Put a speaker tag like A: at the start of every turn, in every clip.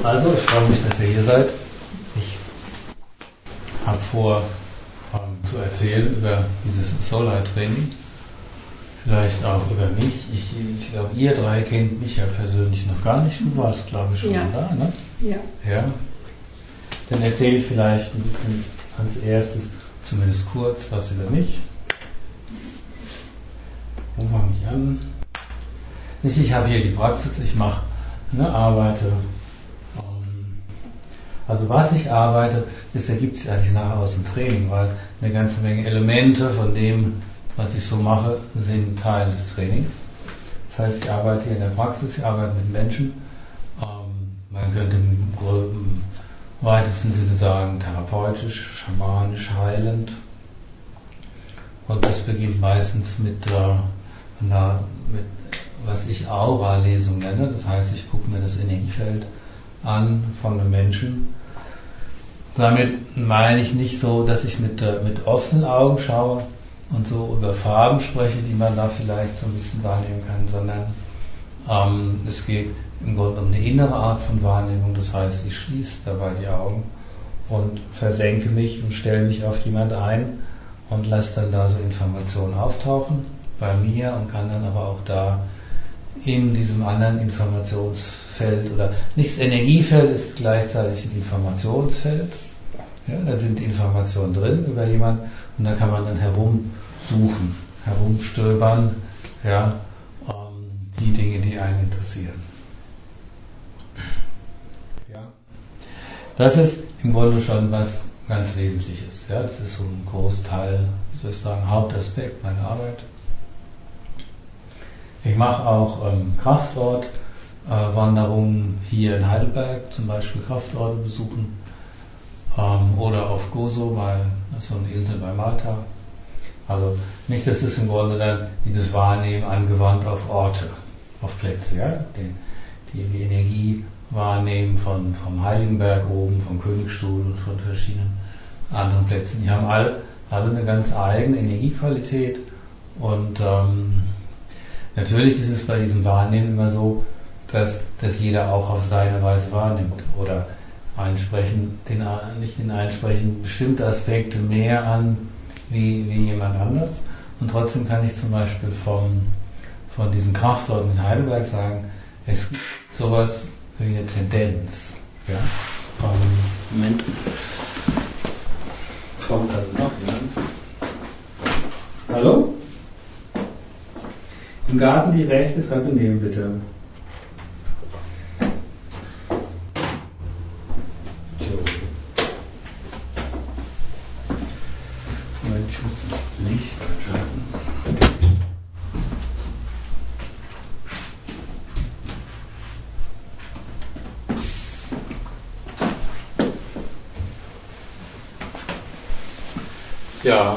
A: Also, ich freue mich, dass ihr hier seid. Ich habe vor, zu erzählen über dieses Soul-Training, vielleicht auch über mich. Ich glaube, ihr drei kennt mich ja persönlich noch gar nicht. Du warst, glaube ich, schon da, ne? Ja. Dann erzähle ich vielleicht ein bisschen als erstes, zumindest kurz, was über mich. Wo fange ich an? Ich habe hier die Praxis, ich mache, arbeite. Also was ich arbeite, das ergibt sich eigentlich nachher aus dem Training, weil eine ganze Menge Elemente von dem, was ich so mache, sind Teil des Trainings. Das heißt, ich arbeite hier in der Praxis, ich arbeite mit Menschen. Man könnte im weitesten Sinne sagen, therapeutisch, schamanisch, heilend. Und das beginnt meistens mit was ich Aura-Lesung nenne. Das heißt, ich gucke mir das Energiefeld an von einem Menschen. Damit meine ich nicht so, dass ich mit offenen Augen schaue und so über Farben spreche, die man da vielleicht so ein bisschen wahrnehmen kann, sondern es geht im Grunde um eine innere Art von Wahrnehmung. Das heißt, ich schließe dabei die Augen und versenke mich und stelle mich auf jemand ein und lasse dann da so Informationen auftauchen bei mir und kann dann aber auch da in diesem anderen Informationsfeld oder nicht das Energiefeld ist gleichzeitig ein Informationsfeld. Ja, da sind Informationen drin über jemanden und da kann man dann herumsuchen, herumstöbern, die Dinge, die einen interessieren. Ja. Das ist im Grunde schon was ganz Wesentliches. Ja, das ist so ein Großteil, Hauptaspekt meiner Arbeit. Ich mache auch Kraftort-Wanderungen hier in Heidelberg, zum Beispiel Kraftorte besuchen, oder auf Gozo, das ist so eine Insel bei Malta. Also nicht, das ist im Grunde dann dieses Wahrnehmen angewandt auf Orte, auf Plätze, ja, die Energie wahrnehmen vom Heiligenberg oben, vom Königsstuhl und von verschiedenen anderen Plätzen. Die haben alle eine ganz eigene Energiequalität und natürlich ist es bei diesem Wahrnehmen immer so, dass jeder auch auf seine Weise wahrnimmt oder einsprechen bestimmte Aspekte mehr an wie jemand anders. Und trotzdem kann ich zum Beispiel von diesen Kraftorten in Heidelberg sagen, es gibt sowas wie eine Tendenz. Ja? Moment. Kommt also noch jemand? Hallo? Im Garten die rechte Treppe nehmen, bitte. Moment, ich muss das Licht einschalten. Ja.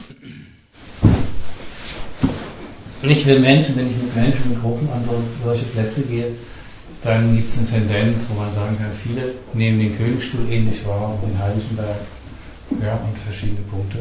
A: Nicht wenn ich mit Menschen in Gruppen an solche Plätze gehe, dann gibt es eine Tendenz, wo man sagen kann, viele nehmen den Königsstuhl ähnlich wahr und den Heiligenberg, und verschiedene Punkte.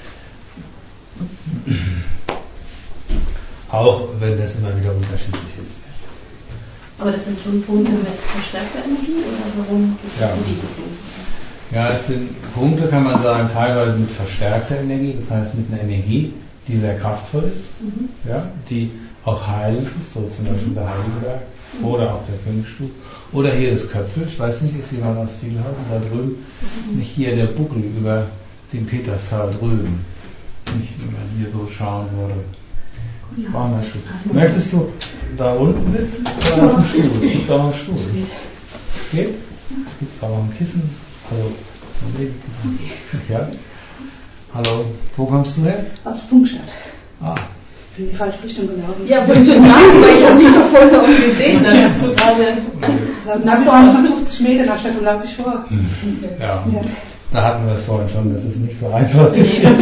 A: Auch wenn das immer wieder unterschiedlich ist.
B: Aber das sind schon Punkte mit verstärkter Energie oder warum gibt es diese Punkte?
A: Ja, es sind Punkte, kann man sagen, teilweise mit verstärkter Energie, das heißt mit einer Energie, die sehr kraftvoll ist, die auch heilend ist, so zum Beispiel der Heiligenberg oder auch der Königsstuhl. Oder hier das Köpfel, ich weiß nicht, ist jemand aus Zielhausen da drüben? Nicht hier der Buckel über den Peterstal drüben. Nicht, wenn man hier so schauen würde. Das brauchen wir schon. Möchtest du da unten sitzen oder auf dem Stuhl? Es gibt auch einen Stuhl. Geht? Es gibt auch ein Kissen. Hallo. Ja? Hallo. Wo kommst du her?
C: Aus Funkstadt.
A: Ah.
C: Ich bin in die falsche Richtung gelaufen.
B: Ja, wollte ich schon sagen, weil ich habe dich da vorne auch gesehen. Dann hast du gerade...
C: Nach vorne von 50 Metern, da stand und laufe ich vor.
A: Ja. Da hatten wir es vorhin schon, das ist nicht so einfach.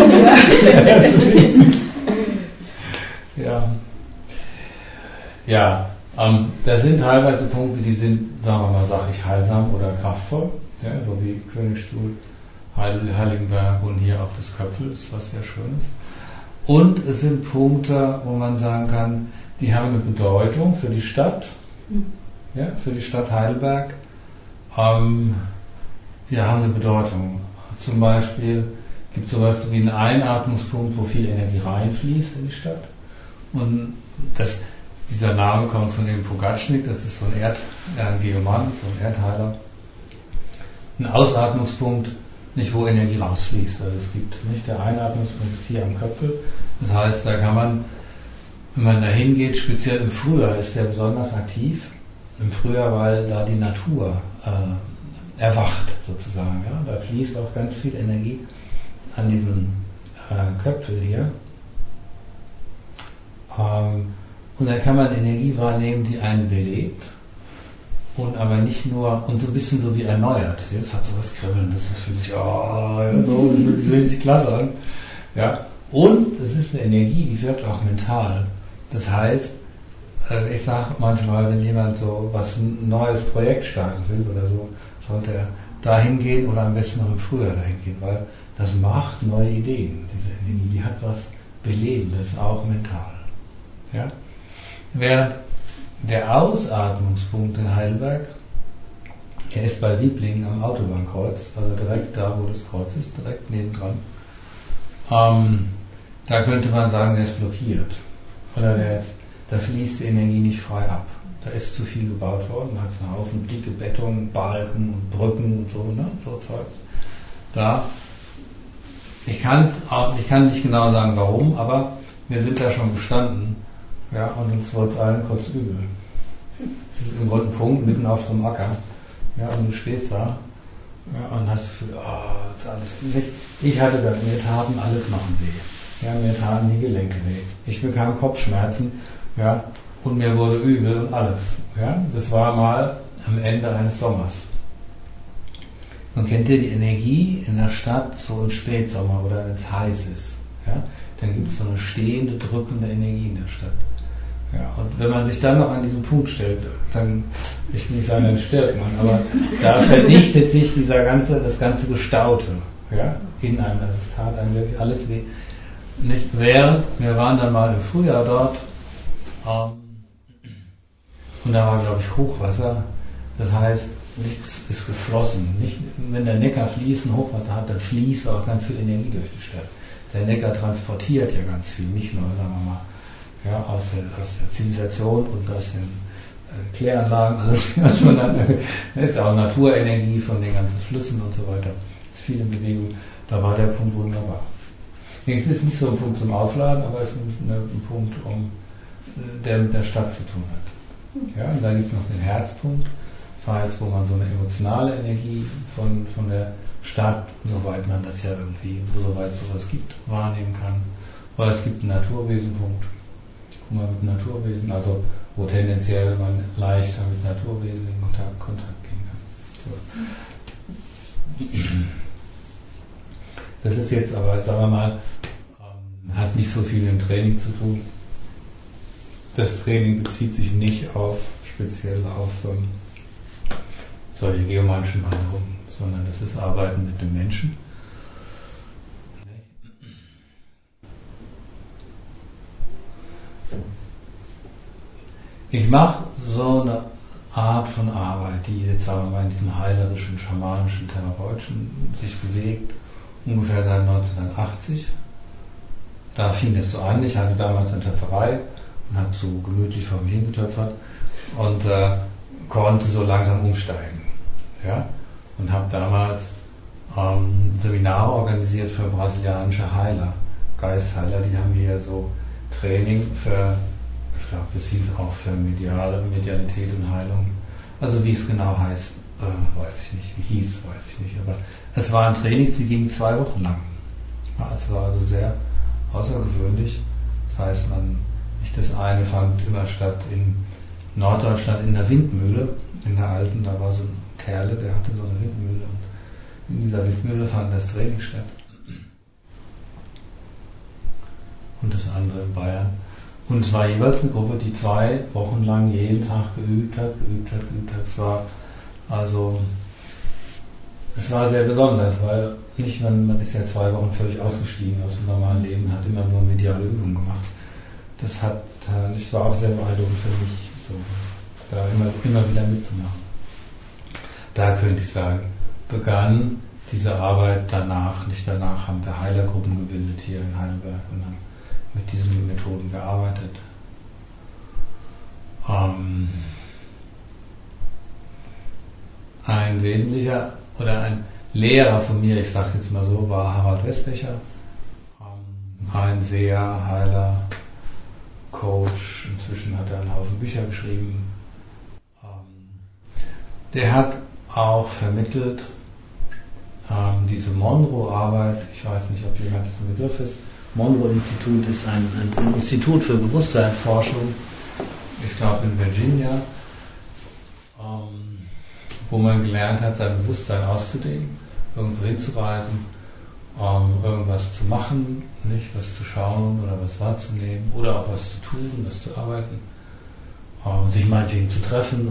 A: Da sind teilweise Punkte, die sind, sagen wir mal, sachlich heilsam oder kraftvoll, so wie Königsstuhl, Heiligenberg und hier auch das Köpfel, ist was sehr Schönes. Und es sind Punkte, wo man sagen kann, die haben eine Bedeutung für die Stadt, für die Stadt Heidelberg, Wir haben eine Bedeutung. Zum Beispiel gibt es sowas wie einen Einatmungspunkt, wo viel Energie reinfließt in die Stadt. Und dieser Name kommt von dem Pogačnik, das ist so ein Geoman, so ein Erdheiler. Ein Ausatmungspunkt, nicht wo Energie rausfließt. Also es gibt nicht der Einatmungspunkt ist hier am Köpfel. Das heißt, da kann man, wenn man da hingeht, speziell im Frühjahr ist der besonders aktiv. Im Frühjahr, weil da die Natur erwacht sozusagen. Ja? Da fließt auch ganz viel Energie an diesem Köpfel hier. Und dann kann man Energie wahrnehmen, die einen belebt. Und aber nicht nur, und so ein bisschen so wie erneuert. Jetzt hat so was Kribbelndes, das fühlt sich, das fühlt sich richtig klasse an. Ja. Und es ist eine Energie, die wirkt auch mental. Das heißt, ich sage manchmal, wenn jemand so ein neues Projekt starten will oder so, sollte er dahin gehen oder am besten noch im Frühjahr dahin gehen, weil das macht neue Ideen, diese Energie, die hat was Belebendes, auch mental. Ja? Während der Ausatmungspunkt in Heidelberg, der ist bei Wieblingen am Autobahnkreuz, also direkt da, wo das Kreuz ist, direkt nebendran. Da könnte man sagen, der ist blockiert. Oder da fließt die Energie nicht frei ab. Da ist zu viel gebaut worden, da hat es einen Haufen dicke Beton, Balken und Brücken und so, ne? So Zeugs. Ich kann nicht genau sagen warum, aber wir sind da schon gestanden. Ja, und uns wurde es allen kurz übel. Es ist im Grunde ein Punkt mitten auf so einem Acker. Ja, und du stehst da, ja, und hast das Gefühl, das ist alles weg. Ich hatte das, mir taten alle Knochen weh. Ja, mir taten die Gelenke weh. Ich bekam Kopfschmerzen, ja, und mir wurde übel und alles. Ja, das war mal am Ende eines Sommers. Und kennt ihr die Energie in der Stadt so im Spätsommer oder wenn es heiß ist? Ja, dann gibt es so eine stehende, drückende Energie in der Stadt. Ja, und wenn man sich dann noch an diesen Punkt stellt, dann, ich will nicht sagen, dann stirbt man, aber da verdichtet sich das ganze Gestaute, ja, in einem, also es tat einem wirklich alles weh. Nicht während, wir waren dann mal im Frühjahr dort, und da war, glaube ich, Hochwasser, das heißt, nichts ist geflossen. Nicht, wenn der Neckar fließt, Hochwasser hat, dann fließt auch ganz viel Energie durch die Stadt. Der Neckar transportiert ja ganz viel, nicht nur, sagen wir mal, ja, aus der Zivilisation und aus den Kläranlagen, alles, was man dann, ist ja auch Naturenergie von den ganzen Flüssen und so weiter, ist viel in Bewegung, da war der Punkt wunderbar. Es ist nicht so ein Punkt zum Aufladen, aber es ist ein Punkt, der mit der Stadt zu tun hat. Ja, und dann gibt es noch den Herzpunkt, das heißt, wo man so eine emotionale Energie von der Stadt, soweit man das ja irgendwie, soweit sowas gibt, wahrnehmen kann. Oder es gibt einen Naturwesenpunkt, wo man mit Naturwesen, also wo tendenziell man leichter mit Naturwesen in Kontakt gehen kann. So. Das ist jetzt aber, sagen wir mal, hat nicht so viel mit dem Training zu tun. Das Training bezieht sich nicht speziell auf solche geomanischen Wanderungen, sondern das ist Arbeiten mit dem Menschen. Ich mache so eine Art von Arbeit, die jetzt, sagen wir mal, in diesem heilerischen, schamanischen, therapeutischen sich bewegt, ungefähr seit 1980. Da fing es so an, ich hatte damals eine Töpferei und habe so gemütlich vor mir hingetöpfert und konnte so langsam umsteigen. Ja? Und habe damals Seminare organisiert für brasilianische Heiler, Geistheiler, die haben hier so Training für, ich glaube, das hieß auch für Medialität und Heilung. Also wie es genau heißt, weiß ich nicht. Weiß ich nicht. Aber es waren Trainings, die gingen 2 Wochen lang. Ja, es war also sehr außergewöhnlich. Das heißt, das eine fand immer statt in Norddeutschland in der Windmühle, in der alten, da war so ein Kerle, der hatte so eine Windmühle und in dieser Windmühle fand das Training statt. Und das andere in Bayern. Und es war jeweils eine Gruppe, die 2 Wochen lang jeden Tag geübt hat. Es war sehr besonders, weil man ist ja 2 Wochen völlig ausgestiegen aus dem normalen Leben, hat immer nur mediale Übungen gemacht. Das war auch sehr beeindruckend für mich, so, da immer wieder mitzumachen. da könnte ich sagen, begann diese Arbeit danach. Nicht danach haben wir Heilergruppen gebildet hier in Heidelberg und haben mit diesen Methoden gearbeitet. Ein wesentlicher oder ein Lehrer von mir, ich sage jetzt mal so, war Harald Westbecher, ein Seher, Heiler, Coach. Inzwischen hat er einen Haufen Bücher geschrieben. Der hat auch vermittelt diese Monroe-Arbeit. Ich weiß nicht, ob jemand das ein Begriff ist. Monroe-Institut ist ein Institut für Bewusstseinsforschung, ich glaube in Virginia, wo man gelernt hat, sein Bewusstsein auszudehnen, irgendwo hinzureisen, irgendwas zu machen, nicht was zu schauen oder was wahrzunehmen oder auch was zu tun, was zu arbeiten, sich meinetwegen zu treffen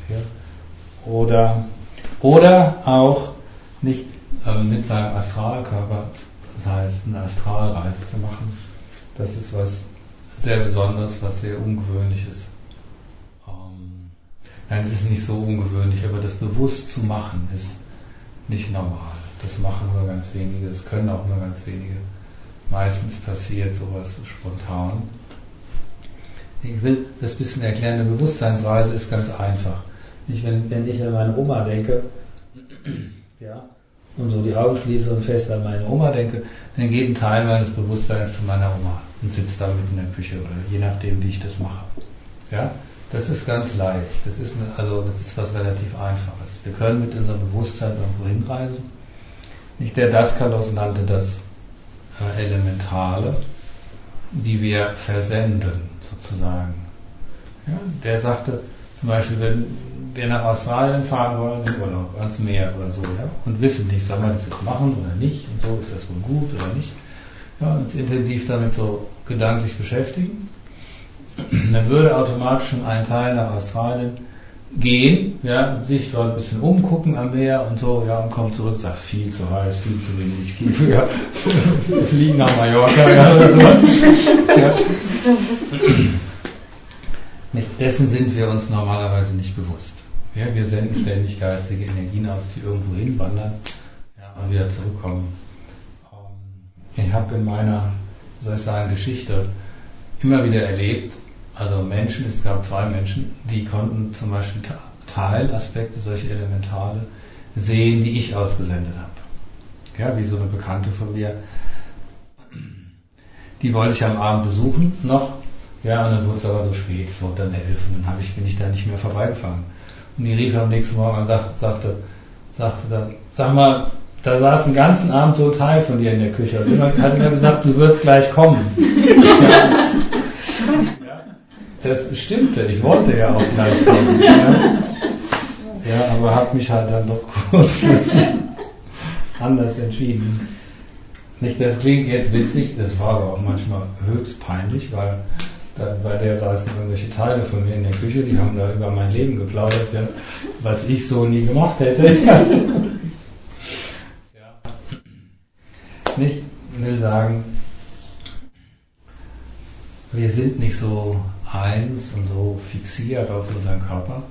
A: oder auch nicht mit seinem Astralkörper, das heißt eine Astralreise zu machen. Das ist was sehr Besonderes, was sehr Ungewöhnliches. Nein, es ist nicht so ungewöhnlich, aber das bewusst zu machen ist nicht normal. Das machen nur ganz wenige, das können auch nur ganz wenige. Meistens passiert sowas spontan. Ich will das ein bisschen erklären, eine Bewusstseinsreise ist ganz einfach. Wenn ich an meine Oma denke, ja, und so die Augen schließe und fest an meine Oma denke, dann geht ein Teil meines Bewusstseins zu meiner Oma und sitzt da mitten in der Küche oder je nachdem, wie ich das mache. Ja, das ist ganz leicht. Das ist was relativ Einfaches. Wir können mit unserem Bewusstsein irgendwo hinreisen. Nicht der Daskalos nannte das Elementale, die wir versenden, sozusagen. Ja, der sagte zum Beispiel, wenn wir nach Australien fahren wollen, in Urlaub, ans Meer oder so, ja, und wissen nicht, soll man das jetzt machen oder nicht, und so, ist das wohl gut oder nicht, ja, uns intensiv damit so gedanklich beschäftigen, dann würde automatisch schon ein Teil nach Australien gehen, ja, sich dort ein bisschen umgucken am Meer und so, ja, und kommt zurück, sagt, viel zu heiß, viel zu wenig Kiefer, ja, fliegen nach Mallorca, ja, oder sowas. Ja. Dessen sind wir uns normalerweise nicht bewusst. Ja, wir senden ständig geistige Energien aus, die irgendwo hinwandern, ja, und wieder zurückkommen. Ich habe in meiner, Geschichte immer wieder erlebt, also es gab 2 Menschen, die konnten zum Beispiel Teilaspekte, solche Elementale, sehen, die ich ausgesendet habe. Ja, wie so eine Bekannte von mir. Die wollte ich am Abend besuchen noch, ja, und dann wurde es aber so spät, es wurde dann 11 und dann bin ich da nicht mehr vorbeigefahren. Und die rief am nächsten Morgen und sagte dann, sag mal, da saß den ganzen Abend so ein Teil von dir in der Küche und jemand hat mir gesagt, du würdest gleich kommen. Ja. Das stimmte, ich wollte ja auch gleich kommen. Ja, aber habe mich halt dann doch kurzfristig anders entschieden. Nicht, das klingt jetzt witzig, das war aber auch manchmal höchst peinlich, weil bei der saßen irgendwelche Teile von mir in der Küche, die haben da über mein Leben geplaudert, ja, was ich so nie gemacht hätte. Ja. Ich will sagen, wir sind nicht so eins und so fixiert auf unseren Körper,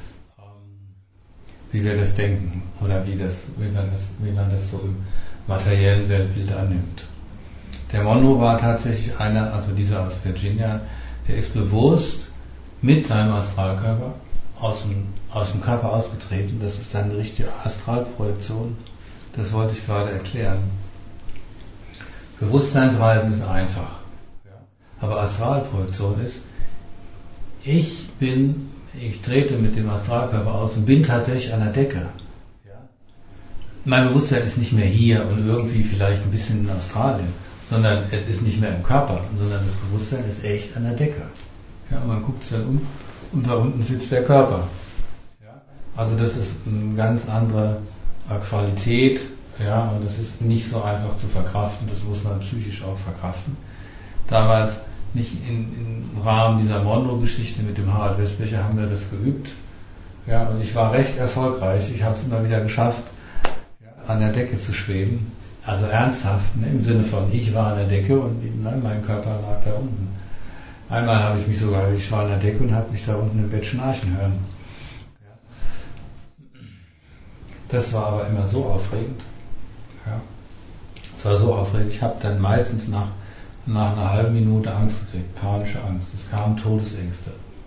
A: wie wir das denken oder wie man das so im materiellen Weltbild annimmt. Der Monroe war tatsächlich einer, also dieser aus Virginia, der ist bewusst mit seinem Astralkörper aus dem Körper ausgetreten. Das ist dann eine richtige Astralprojektion. Das wollte ich gerade erklären. Bewusstseinsreisen ist einfach. Ja. Aber Astralprojektion ist, ich trete mit dem Astralkörper aus und bin tatsächlich an der Decke. Ja. Mein Bewusstsein ist nicht mehr hier und irgendwie vielleicht ein bisschen in Australien, sondern es ist nicht mehr im Körper, sondern das Bewusstsein ist echt an der Decke. Ja, man guckt sich dann um und da unten sitzt der Körper. Ja. Also das ist eine ganz andere Qualität, ja, und das ist nicht so einfach zu verkraften, das muss man psychisch auch verkraften. Damals nicht im Rahmen dieser Monroe-Geschichte mit dem Harald Westbecher haben wir das geübt. Ja, und ich war recht erfolgreich. Ich habe es immer wieder geschafft, ja, an der Decke zu schweben. Also ernsthaft, ne, im Sinne von, ich war an der Decke und mein Körper lag da unten. Einmal habe ich mich sogar, ich war an der Decke und habe mich da unten im Bett schnarchen hören. Ja. Das war aber immer so aufregend. Ja. Es war so aufregend. Ich habe dann meistens nach einer halben Minute Angst gekriegt, panische Angst. Es kamen Todesängste.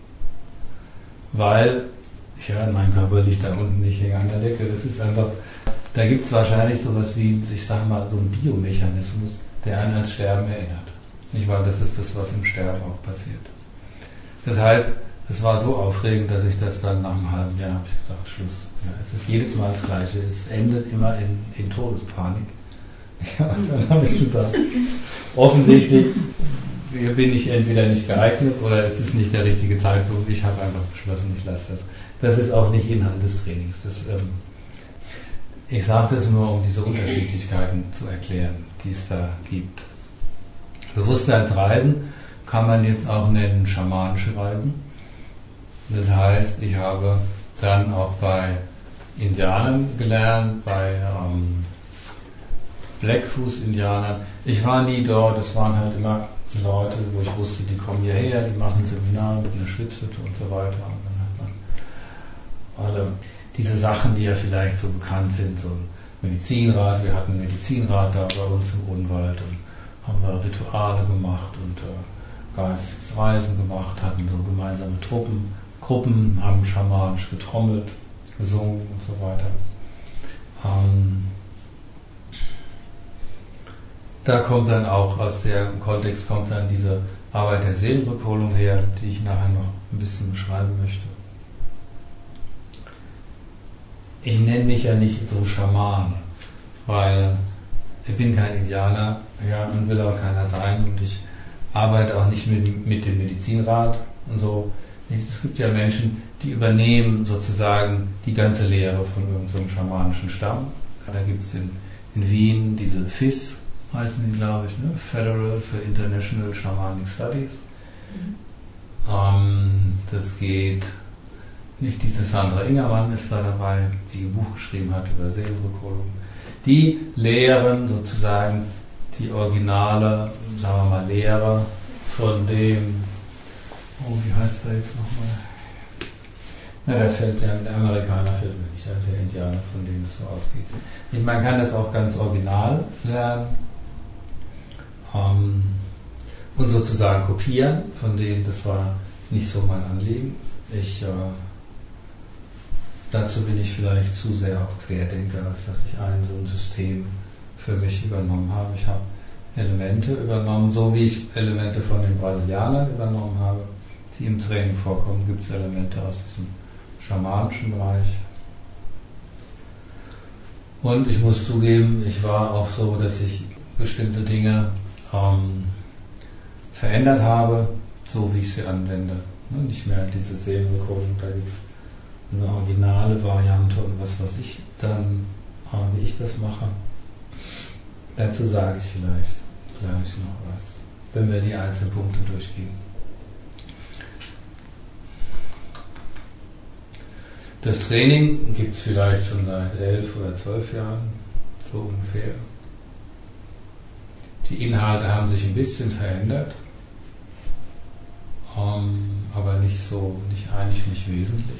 A: Weil, mein Körper liegt da unten, ich hänge an der Decke. Das ist einfach, da gibt es wahrscheinlich sowas wie, ich sag mal, so einen Biomechanismus, der einen ans Sterben erinnert. Nicht wahr? Das ist das, was im Sterben auch passiert. Das heißt, es war so aufregend, dass ich das dann nach einem halben Jahr habe ich gesagt, Schluss. Ja, es ist jedes Mal das Gleiche. Es endet immer in Todespanik. Ja, dann habe ich gesagt, offensichtlich bin ich entweder nicht geeignet oder es ist nicht der richtige Zeitpunkt. Ich habe einfach beschlossen, ich lasse das. Das ist auch nicht Inhalt des Trainings. Ich sage das nur, um diese Unterschiedlichkeiten zu erklären, die es da gibt. Bewusstseinsreisen kann man jetzt auch nennen schamanische Reisen. Das heißt, ich habe dann auch bei Indianern gelernt, bei Blackfoot-Indianern. Ich war nie dort, es waren halt immer Leute, wo ich wusste, die kommen hierher, die machen Seminare mit einer Schwitzhütte und so weiter. Und dann hat man alle diese Sachen, die ja vielleicht so bekannt sind, so ein Medizinrat, wir hatten einen Medizinrat da bei uns im Unwald und haben wir Rituale gemacht und Geistesreisen gemacht, hatten so gemeinsame Gruppen, haben schamanisch getrommelt, gesungen und so weiter. Da kommt dann auch, aus dem Kontext kommt dann diese Arbeit der Seelenrückholung her, die ich nachher noch ein bisschen beschreiben möchte. Ich nenne mich ja nicht so Schaman, weil ich bin kein Indianer, ja, und will auch keiner sein und ich arbeite auch nicht mit dem Medizinrat und so. Es gibt ja Menschen, die übernehmen sozusagen die ganze Lehre von irgendeinem schamanischen Stamm. Da gibt es in Wien diese FIS, heißen die, glaube ich, ne? Federal for International Shamanic Studies. Das geht, nicht diese Sandra Ingermann ist da dabei, die ein Buch geschrieben hat über Seelenrückholung. Die lehren sozusagen die originale, sagen wir mal, Lehre von dem, wie heißt der jetzt nochmal? Der Amerikaner fällt mir nicht ein, der Indianer, von dem es so ausgeht. Man kann das auch ganz original lernen und sozusagen kopieren, von denen, das war nicht so mein Anliegen. Dazu bin ich vielleicht zu sehr auch Querdenker, als dass ich so ein System für mich übernommen habe. Ich habe Elemente übernommen, so wie ich Elemente von den Brasilianern übernommen habe, die im Training vorkommen, gibt es Elemente aus diesem schamanischen Bereich. Und ich muss zugeben, ich war auch so, dass ich bestimmte Dinge verändert habe, so wie ich sie anwende. Nicht mehr diese Seelenrückholung, da gibt es eine originale Variante und was weiß ich dann, wie ich das mache. Dazu sage ich vielleicht gleich noch was, wenn wir die einzelnen Punkte durchgehen. Das Training gibt es vielleicht schon seit 11 oder 12 Jahren, so ungefähr. Die Inhalte haben sich ein bisschen verändert, aber eigentlich nicht wesentlich.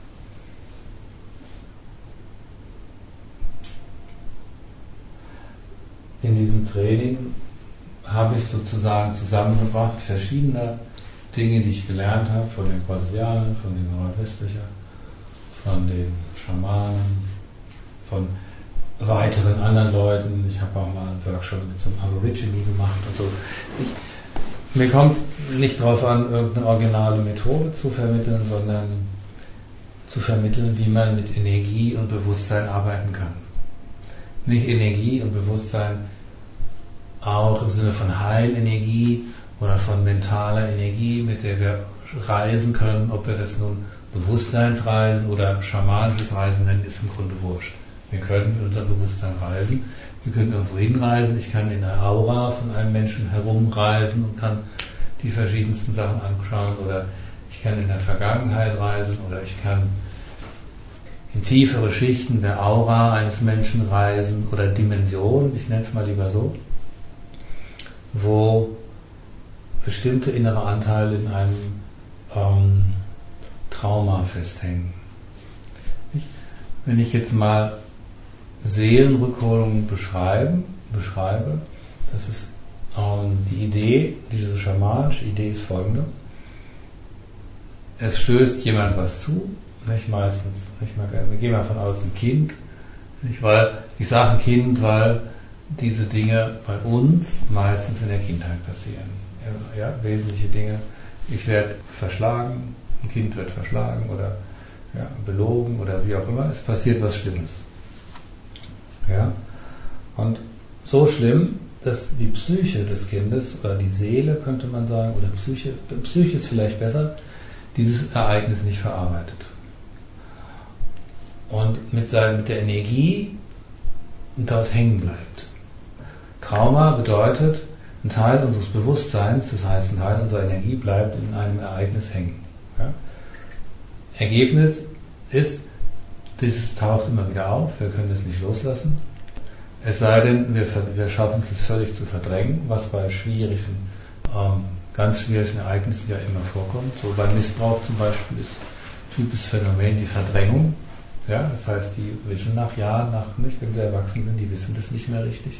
A: In diesem Training habe ich sozusagen zusammengebracht verschiedene Dinge, die ich gelernt habe, von den Brasilianern, von den Nordwestlicher, von den Schamanen, von weiteren anderen Leuten. Ich habe auch mal einen Workshop mit so einem Aborigine gemacht und so. Mir kommt es nicht darauf an, irgendeine originale Methode zu vermitteln, sondern zu vermitteln, wie man mit Energie und Bewusstsein arbeiten kann. Nicht Energie und Bewusstsein auch im Sinne von Heilenergie oder von mentaler Energie, mit der wir reisen können. Ob wir das nun Bewusstseinsreisen oder schamanisches Reisen nennen, ist im Grunde wurscht. Wir können mit unserem Bewusstsein reisen, wir können irgendwo hinreisen, ich kann in der Aura von einem Menschen herumreisen und kann die verschiedensten Sachen anschauen, oder ich kann in der Vergangenheit reisen, oder ich kann in tiefere Schichten der Aura eines Menschen reisen, oder Dimensionen, ich nenne es mal lieber so, wo bestimmte innere Anteile in einem Trauma festhängen. Wenn ich jetzt mal Seelenrückholung beschreibe, das ist die Idee, diese schamanische Idee ist folgende. Es stößt jemand was zu, nicht meistens, wir gehen mal von aus, ein Kind, nicht, weil, ich sage ein Kind, weil diese Dinge bei uns meistens in der Kindheit passieren. Ja, wesentliche Dinge. Ich werde verschlagen, ein Kind wird verschlagen oder belogen oder wie auch immer, es passiert was Schlimmes. Ja? Und so schlimm, dass die Psyche des Kindes oder die Seele, könnte man sagen, oder Psyche ist vielleicht besser, dieses Ereignis nicht verarbeitet. Und mit der Energie dort hängen bleibt. Trauma bedeutet, ein Teil unseres Bewusstseins, das heißt ein Teil unserer Energie bleibt in einem Ereignis hängen. Ja? Ergebnis ist, das taucht immer wieder auf, wir können es nicht loslassen. Es sei denn, wir schaffen es völlig zu verdrängen, was bei ganz schwierigen Ereignissen ja immer vorkommt. So beim Missbrauch zum Beispiel ist typisches Phänomen die Verdrängung. Ja, das heißt, die wissen nach Jahren, wenn sie erwachsen sind, die wissen das nicht mehr richtig.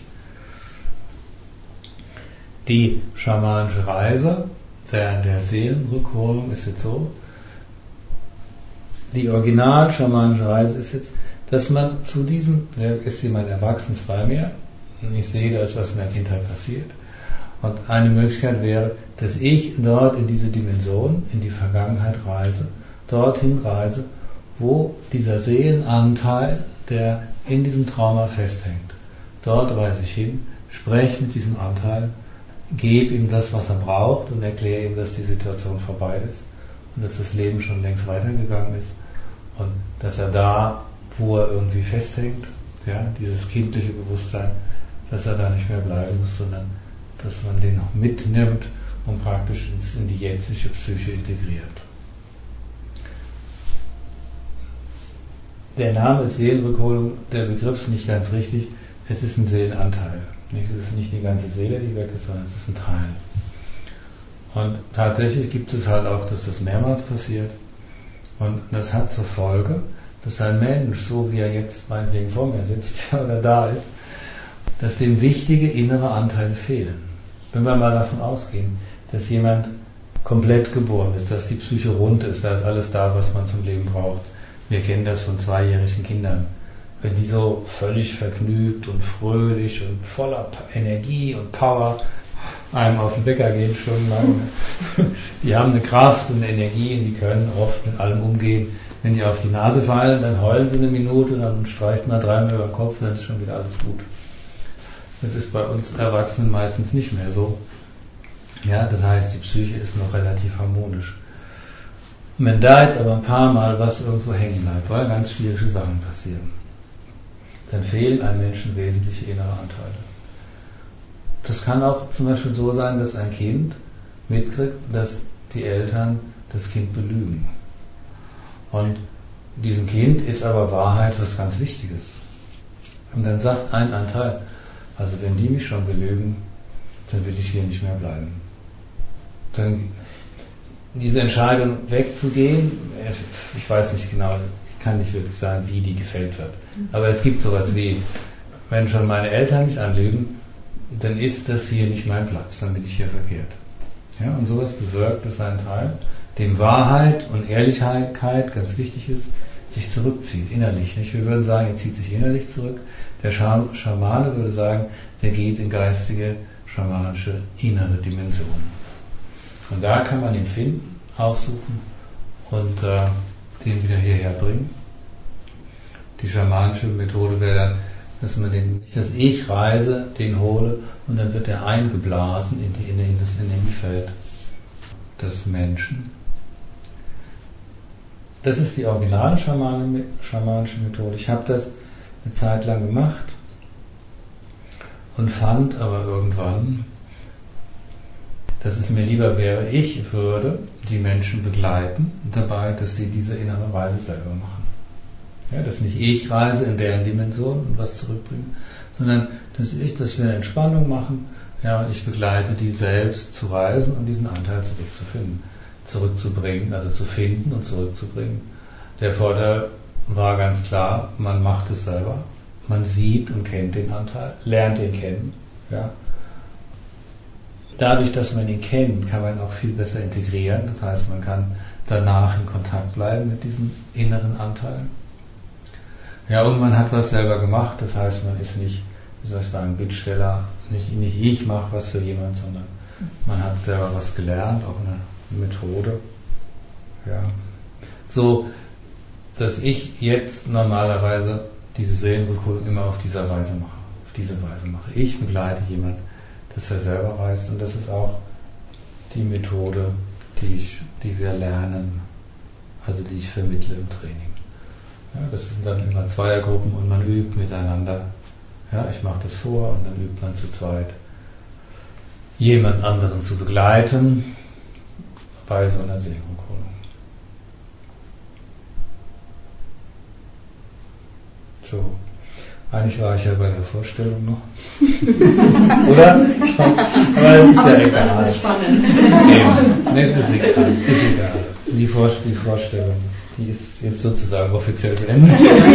A: Die schamanische Reise der Seelenrückholung ist jetzt so. Die original schamanische Reise ist jetzt, dass man zu diesem, ist jemand Erwachsenes bei mir, und ich sehe, da ist was in der Kindheit passiert. Und eine Möglichkeit wäre, dass ich dort in diese Dimension, in die Vergangenheit reise, dorthin reise, wo dieser Seelenanteil, der in diesem Trauma festhängt. Dort reise ich hin, spreche mit diesem Anteil, gebe ihm das, was er braucht und erkläre ihm, dass die Situation vorbei ist und dass das Leben schon längst weitergegangen ist und dass er da, wo er irgendwie festhängt, ja, dieses kindliche Bewusstsein, dass er da nicht mehr bleiben muss, sondern dass man den noch mitnimmt und praktisch in die jetzige Psyche integriert. Der Name ist Seelenrückholung, der Begriff ist nicht ganz richtig, es ist ein Seelenanteil. Es ist nicht die ganze Seele, die weg ist, sondern es ist ein Teil. Und tatsächlich gibt es halt auch, dass das mehrmals passiert. Und das hat zur Folge, dass ein Mensch, so wie er jetzt meinetwegen vor mir sitzt oder da ist, dass dem wichtige innere Anteile fehlen. Wenn wir mal davon ausgehen, dass jemand komplett geboren ist, dass die Psyche rund ist, da ist alles da, was man zum Leben braucht. Wir kennen das von 2-jährigen Kindern. Wenn die so völlig vergnügt und fröhlich und voller Energie und Power einem auf den Wecker gehen stundenlang. Die haben eine Kraft und eine Energie und die können oft mit allem umgehen. Wenn die auf die Nase fallen, dann heulen sie eine Minute und dann streicht man 3-mal über den Kopf, dann ist schon wieder alles gut. Das ist bei uns Erwachsenen meistens nicht mehr so. Ja, das heißt, die Psyche ist noch relativ harmonisch. Und wenn da jetzt aber ein paar Mal was irgendwo hängen bleibt, weil ganz schwierige Sachen passieren, dann fehlen einem Menschen wesentliche innere Anteile. Das kann auch zum Beispiel so sein, dass ein Kind mitkriegt, dass die Eltern das Kind belügen. Und diesem Kind ist aber Wahrheit was ganz Wichtiges. Und dann sagt ein Anteil, also wenn die mich schon belügen, dann will ich hier nicht mehr bleiben. Dann diese Entscheidung wegzugehen, ich weiß nicht genau, ich kann nicht wirklich sagen, wie die gefällt wird. Aber es gibt sowas wie, wenn schon meine Eltern mich anlügen, dann ist das hier nicht mein Platz, dann bin ich hier verkehrt. Ja, und sowas bewirkt, dass ein Teil, dem Wahrheit und Ehrlichkeit ganz wichtig ist, sich zurückzieht, innerlich. Nicht? Wir würden sagen, er zieht sich innerlich zurück. Der Schamane würde sagen, der geht in geistige, schamanische, innere Dimensionen. Und da kann man ihn finden, aufsuchen und den wieder hierher bringen. Die schamanische Methode wäre dann, dass man nicht das Ich reise, den hole und dann wird er eingeblasen in das Energiefeld des Menschen. Das ist die originale schamanische Methode. Ich habe das eine Zeit lang gemacht und fand aber irgendwann, dass es mir lieber wäre, ich würde die Menschen begleiten dabei, dass sie diese innere Reise selber machen. Ja, dass nicht ich reise in deren Dimension und was zurückbringe, sondern dass wir eine Entspannung machen, ja, und ich begleite die selbst zu reisen und diesen Anteil zurückzubringen, also zu finden und zurückzubringen. Der Vorteil war ganz klar, man macht es selber, man sieht und kennt den Anteil, lernt ihn kennen. Ja. Dadurch, dass man ihn kennt, kann man auch viel besser integrieren. Das heißt, man kann danach in Kontakt bleiben mit diesem inneren Anteil. Ja, und man hat was selber gemacht. Das heißt, man ist nicht, wie soll ich sagen, Bittsteller. Nicht ich mache was für jemand, sondern man hat selber was gelernt, auch eine Methode. Ja. So, dass ich jetzt normalerweise diese Seelenrückholung immer auf diese Weise mache. Ich begleite jemand, dass er selber reist, und das ist auch die Methode, die wir lernen, also die ich vermittle im Training. Ja, das sind dann immer Zweiergruppen und man übt miteinander. Ja, ich mache das vor und dann übt man zu zweit, jemand anderen zu begleiten bei so einer Seelenrückholung. So. Eigentlich war ich ja bei der Vorstellung noch. Oder? Aber das ist ja egal.
B: Das ist spannend.
A: Nee, das ist egal. Ist egal. Die Vorstellung, die ist jetzt sozusagen offiziell beendet.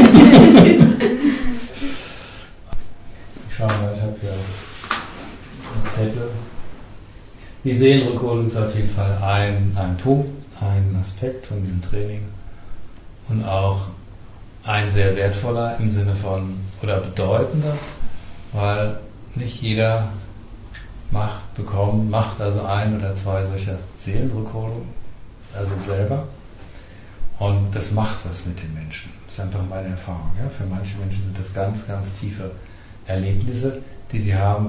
A: Ich schau mal, ich habe hier einen Zettel. Die Seelenrückholung ist auf jeden Fall ein Punkt, ein Aspekt von diesem Training und auch ein sehr wertvoller im Sinne von, oder bedeutender, weil nicht jeder macht also ein oder zwei solcher Seelenrückholungen, also selber, und das macht was mit den Menschen. Das ist einfach meine Erfahrung. Ja? Für manche Menschen sind das ganz, ganz tiefe Erlebnisse, die sie haben.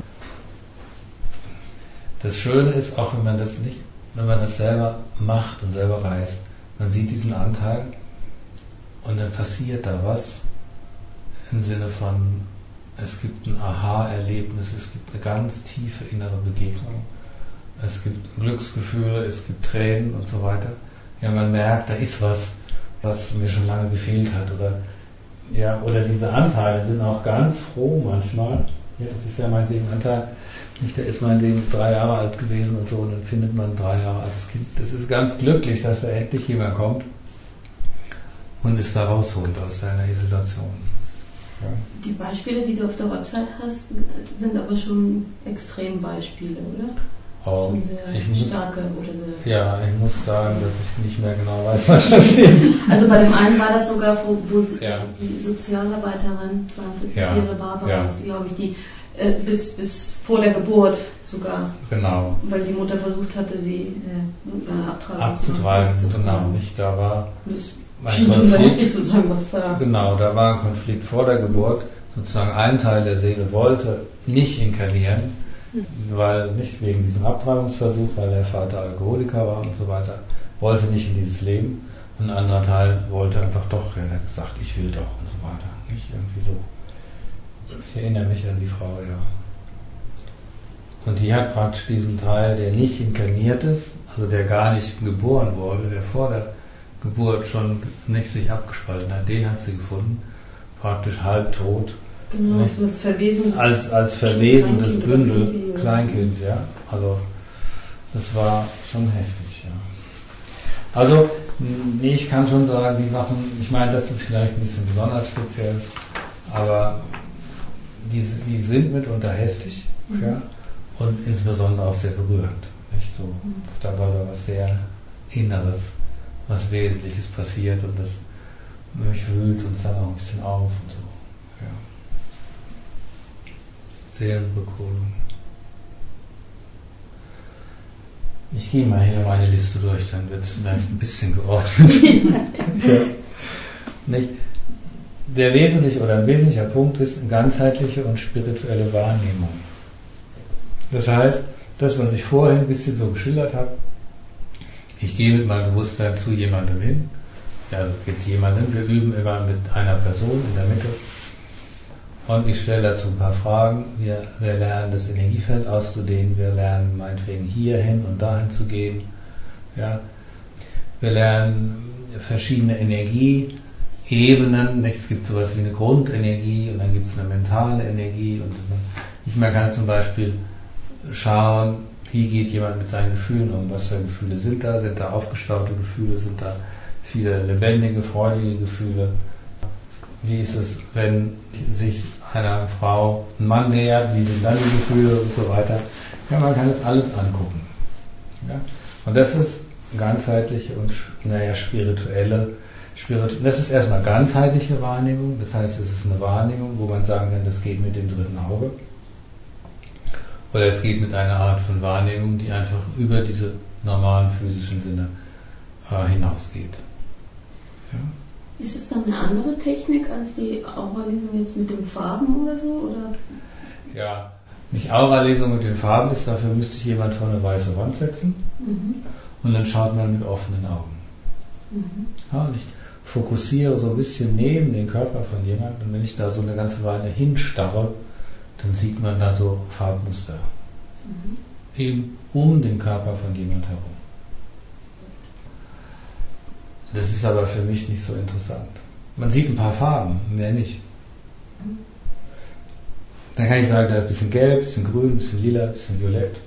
A: Das Schöne ist, auch wenn man das selber macht und selber reist, man sieht diesen Anteil, und dann passiert da was im Sinne von, es gibt ein Aha-Erlebnis, es gibt eine ganz tiefe innere Begegnung, es gibt Glücksgefühle, es gibt Tränen und so weiter. Ja, man merkt, da ist was mir schon lange gefehlt hat. Oder diese Anteile sind auch ganz froh manchmal. Ja, das ist ja meinetwegen ein Anteil, nicht, der ist meinetwegen 3 Jahre alt gewesen und so, und dann findet man ein 3 Jahre altes Kind. Das ist ganz glücklich, dass da endlich jemand kommt und es da rausholt aus seiner Isolation. Ja.
B: Die Beispiele, die du auf der Website hast, sind aber schon Extrembeispiele, oder? Schon sehr starke oder sehr...
A: Ja, ich muss sagen, dass ich nicht mehr genau weiß, was da steht.
B: Also bei dem einen war das sogar, wo die Sozialarbeiterin, 42-jährige Barbara, ist, glaube ich, die bis vor der Geburt sogar.
A: Genau.
B: Weil die Mutter versucht hatte, sie
A: abzutreiben. Genau, nicht. Da war...
B: Schien schon sehr heftig zu sein, was da...
A: Genau, da war ein Konflikt vor der Geburt. Sozusagen ein Teil der Seele wollte nicht inkarnieren, weil nicht wegen diesem Abtreibungsversuch, weil der Vater Alkoholiker war und so weiter, wollte nicht in dieses Leben. Und ein anderer Teil wollte einfach doch, er hat gesagt, ich will doch und so weiter. Nicht irgendwie so. Ich erinnere mich an die Frau, ja. Und die hat praktisch diesen Teil, der nicht inkarniert ist, also der gar nicht geboren wurde, der vor der Geburt schon nicht sich abgespalten hat, den hat sie gefunden, praktisch halbtot.
B: Genau,
A: als verwesendes Bündel, Kleinkind, ja. Also das war schon heftig, ja. Also, nee, ich kann schon sagen, die Sachen, ich meine, das ist vielleicht ein bisschen besonders speziell, aber die sind mitunter heftig, ja, und insbesondere auch sehr berührend. Nicht so, da war da was sehr Inneres, was Wesentliches passiert, und das durchwühlt uns dann auch ein bisschen auf und so. Ja. Seelenrückholung. Ich gehe mal hier meine Liste durch, dann wird es vielleicht ein bisschen geordnet. Ja. Nicht? Ein wesentlicher Punkt ist eine ganzheitliche und spirituelle Wahrnehmung. Das heißt, das, was ich vorhin ein bisschen so geschildert habe, ich gehe mit meinem Bewusstsein zu jemandem hin, ja, jetzt jemandem, wir üben immer mit einer Person in der Mitte, und ich stelle dazu ein paar Fragen. Wir lernen das Energiefeld auszudehnen, wir lernen meinetwegen hier hin und dahin zu gehen. Ja. Wir lernen verschiedene Energieebenen. Es gibt sowas wie eine Grundenergie und dann gibt es eine mentale Energie. Und man kann zum Beispiel schauen, wie geht jemand mit seinen Gefühlen um, was für Gefühle sind da aufgestaute Gefühle, sind da viele lebendige, freudige Gefühle. Wie ist es, wenn sich einer Frau ein Mann nähert? Wie sind dann die Gefühle und so weiter? Ja, man kann das alles angucken. Ja? Und das ist ganzheitliche und spirituelle. Das ist erstmal ganzheitliche Wahrnehmung. Das heißt, es ist eine Wahrnehmung, wo man sagen kann, das geht mit dem dritten Auge. Oder es geht mit einer Art von Wahrnehmung, die einfach über diese normalen physischen Sinne hinausgeht. Ja?
B: Ist es dann eine andere Technik als die Auralesung jetzt mit den Farben oder so? Oder?
A: Ja, nicht Auralesung mit den Farben ist, dafür müsste ich jemand vor eine weiße Wand setzen und dann schaut man mit offenen Augen. Ja, und ich fokussiere so ein bisschen neben den Körper von jemandem und wenn ich da so eine ganze Weile hinstarre, dann sieht man da so Farbmuster. Eben um den Körper von jemand herum. Das ist aber für mich nicht so interessant. Man sieht ein paar Farben, mehr nicht. Dann kann ich sagen, da ist ein bisschen gelb, ein bisschen grün, ein bisschen lila, ein bisschen violett.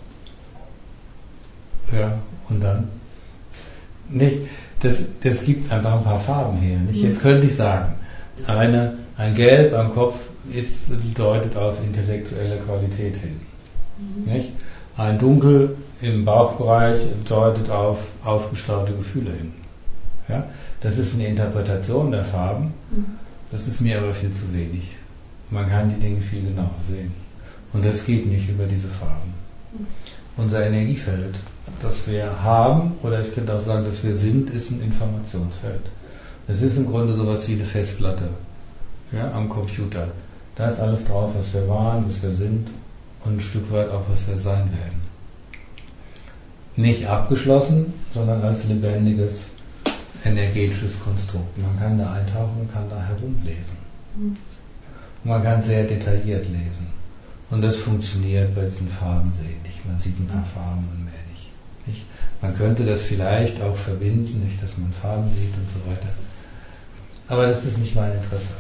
A: Ja, und dann? Nicht, das gibt einfach ein paar Farben her. Nicht? Jetzt könnte ich sagen, ein Gelb am Kopf deutet auf intellektuelle Qualität hin. Nicht? Ein Dunkel im Bauchbereich deutet auf aufgestaute Gefühle hin. Ja? Das ist eine Interpretation der Farben. Das ist mir aber viel zu wenig. Man kann die Dinge viel genauer sehen. Und das geht nicht über diese Farben. Unser Energiefeld, das wir haben, oder ich könnte auch sagen, dass wir sind, ist ein Informationsfeld. Es ist im Grunde sowas wie eine Festplatte, ja, am Computer. Da ist alles drauf, was wir waren, was wir sind und ein Stück weit auch, was wir sein werden. Nicht abgeschlossen, sondern als lebendiges, energetisches Konstrukt. Man kann da eintauchen und kann da herumlesen. Und man kann sehr detailliert lesen. Und das funktioniert bei diesen Farben sehen nicht. Man sieht ein paar Farben und mehr nicht. Man könnte das vielleicht auch verbinden, nicht, dass man Farben sieht und so weiter. Aber das ist nicht mein Interesse.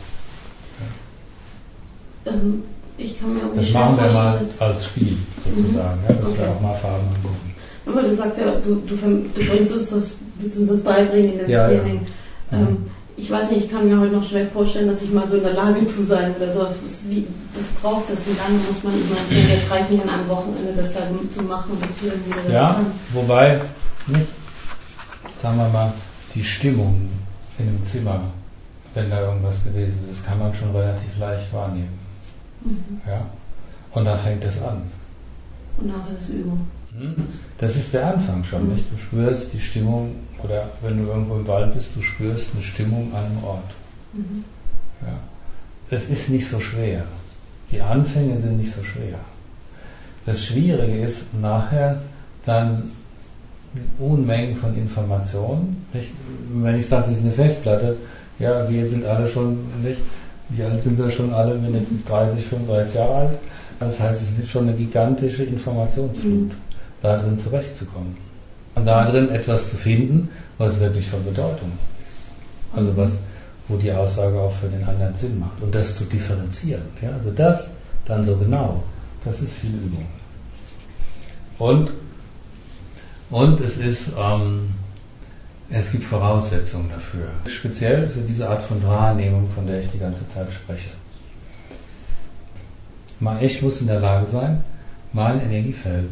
A: Ja.
B: Ich kann mir auch
A: das machen wir mal als Spiel sozusagen, ja, dass wir auch mal Farben angucken.
B: Aber du sagst ja, du willst uns das beibringen in dem Training. Ja. Ich weiß nicht, ich kann mir heute noch schwer vorstellen, dass ich mal so in der Lage zu sein oder so. Was braucht das? Wie lange muss man? Ich meine, jetzt reicht nicht an einem Wochenende, das da zu machen, dass du irgendwie das kann.
A: Wobei, nicht, sagen wir mal, die Stimmung in einem Zimmer, wenn da irgendwas gewesen ist, kann man schon relativ leicht wahrnehmen. Ja? Und dann fängt es an.
B: Und nachher ist Übung.
A: Das ist der Anfang schon, nicht? Du spürst die Stimmung, oder wenn du irgendwo im Wald bist, du spürst eine Stimmung an einem Ort. Ja. Das ist nicht so schwer. Die Anfänge sind nicht so schwer. Das Schwierige ist nachher dann Unmengen von Informationen. Nicht? Wenn ich sage, das ist eine Festplatte, ja, wir sind alle schon, nicht? Wie alt sind wir schon alle? Mindestens 30, 35 Jahre alt. Das heißt, es ist schon eine gigantische Informationsflut, da drin zurechtzukommen. Und da drin etwas zu finden, was wirklich von Bedeutung ist. Also wo die Aussage auch für den anderen Sinn macht. Und das zu differenzieren. Ja? Also das dann so genau, das ist viel Übung. Und es gibt Voraussetzungen dafür. Speziell für diese Art von Wahrnehmung, von der ich die ganze Zeit spreche. Ich muss in der Lage sein, mein Energiefeld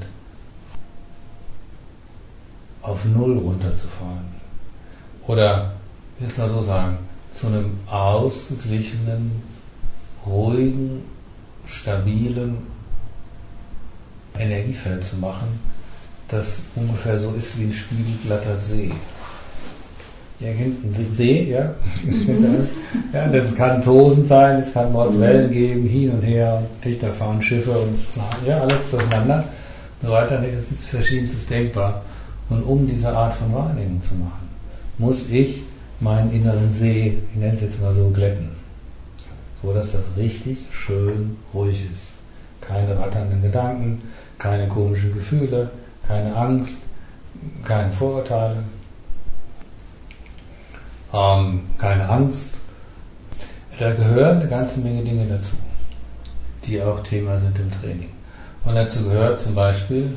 A: auf Null runterzufahren. Oder, ich will es mal so sagen, zu einem ausgeglichenen, ruhigen, stabilen Energiefeld zu machen, das ungefähr so ist wie ein spiegelglatter See. Hier hinten ein See, ja. Ja, das kann tosend sein, es kann Wellen geben, hin und her, da fahren Schiffe und ja, alles durcheinander. So weiter, das ist verschiedenstes denkbar. Und um diese Art von Wahrnehmung zu machen, muss ich meinen inneren See, ich nenne es jetzt mal so, glätten. So dass das richtig schön ruhig ist. Keine ratternden Gedanken, keine komischen Gefühle, keine Angst, keine Vorurteile. Keine Angst. Da gehören eine ganze Menge Dinge dazu, die auch Thema sind im Training. Und dazu gehört zum Beispiel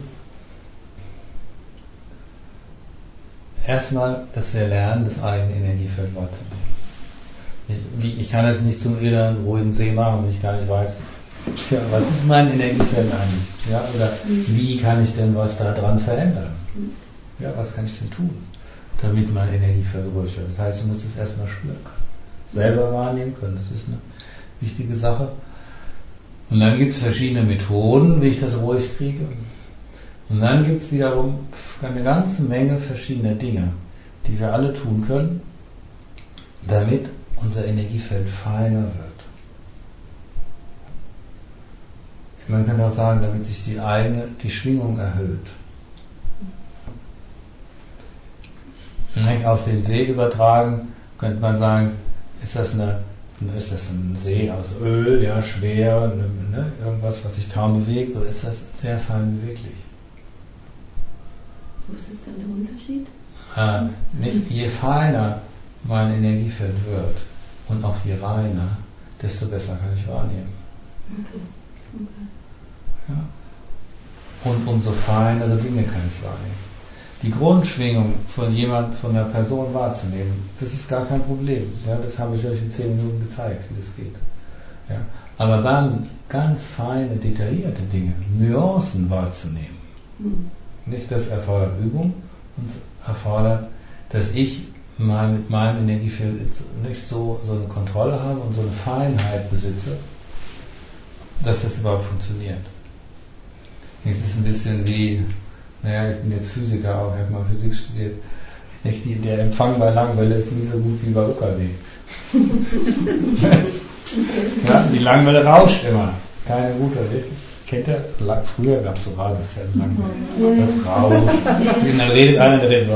A: erstmal, dass wir lernen, das eigene Energiefeld wahrzunehmen. Ich kann das nicht zum inneren, ruhigen See machen, wenn ich gar nicht weiß, ja, was ist mein Energiefeld eigentlich? Ja, oder wie kann ich denn was daran verändern? Ja, was kann ich denn tun, damit mein Energiefeld ruhig wird? Das heißt, ich muss es erstmal spüren können, selber wahrnehmen können. Das ist eine wichtige Sache. Und dann gibt es verschiedene Methoden, wie ich das ruhig kriege. Und dann gibt es wiederum eine ganze Menge verschiedener Dinge, die wir alle tun können, damit unser Energiefeld feiner wird. Man kann auch sagen, damit sich die Schwingung erhöht. Auf den See übertragen, könnte man sagen, ist das ein See aus Öl, ja, schwer, irgendwas, was sich kaum bewegt, oder ist das sehr fein beweglich?
B: Was ist dann der Unterschied?
A: Je feiner mein Energiefeld wird und auch je reiner, desto besser kann ich wahrnehmen.
B: Okay.
A: Ja. Und umso feinere Dinge kann ich wahrnehmen. Die Grundschwingung von einer Person wahrzunehmen, das ist gar kein Problem. Ja, das habe ich euch in 10 Minuten gezeigt, wie das geht. Ja. Aber dann ganz feine, detaillierte Dinge, Nuancen wahrzunehmen. Nicht, das erfordert Übung und erfordert, dass ich mit meinem Energiefeld nicht so eine Kontrolle habe und so eine Feinheit besitze, dass das überhaupt funktioniert. Es ist ein bisschen wie, ich bin jetzt Physiker auch, ich habe mal Physik studiert. Der Empfang bei Langwelle ist nie so gut wie bei UKW. Ja, die Langwelle rauscht immer. Keine gute, kennt ihr? Früher gab es so Radios, ja, Langwelle. Das rauscht. Und dann redet einer, der redet.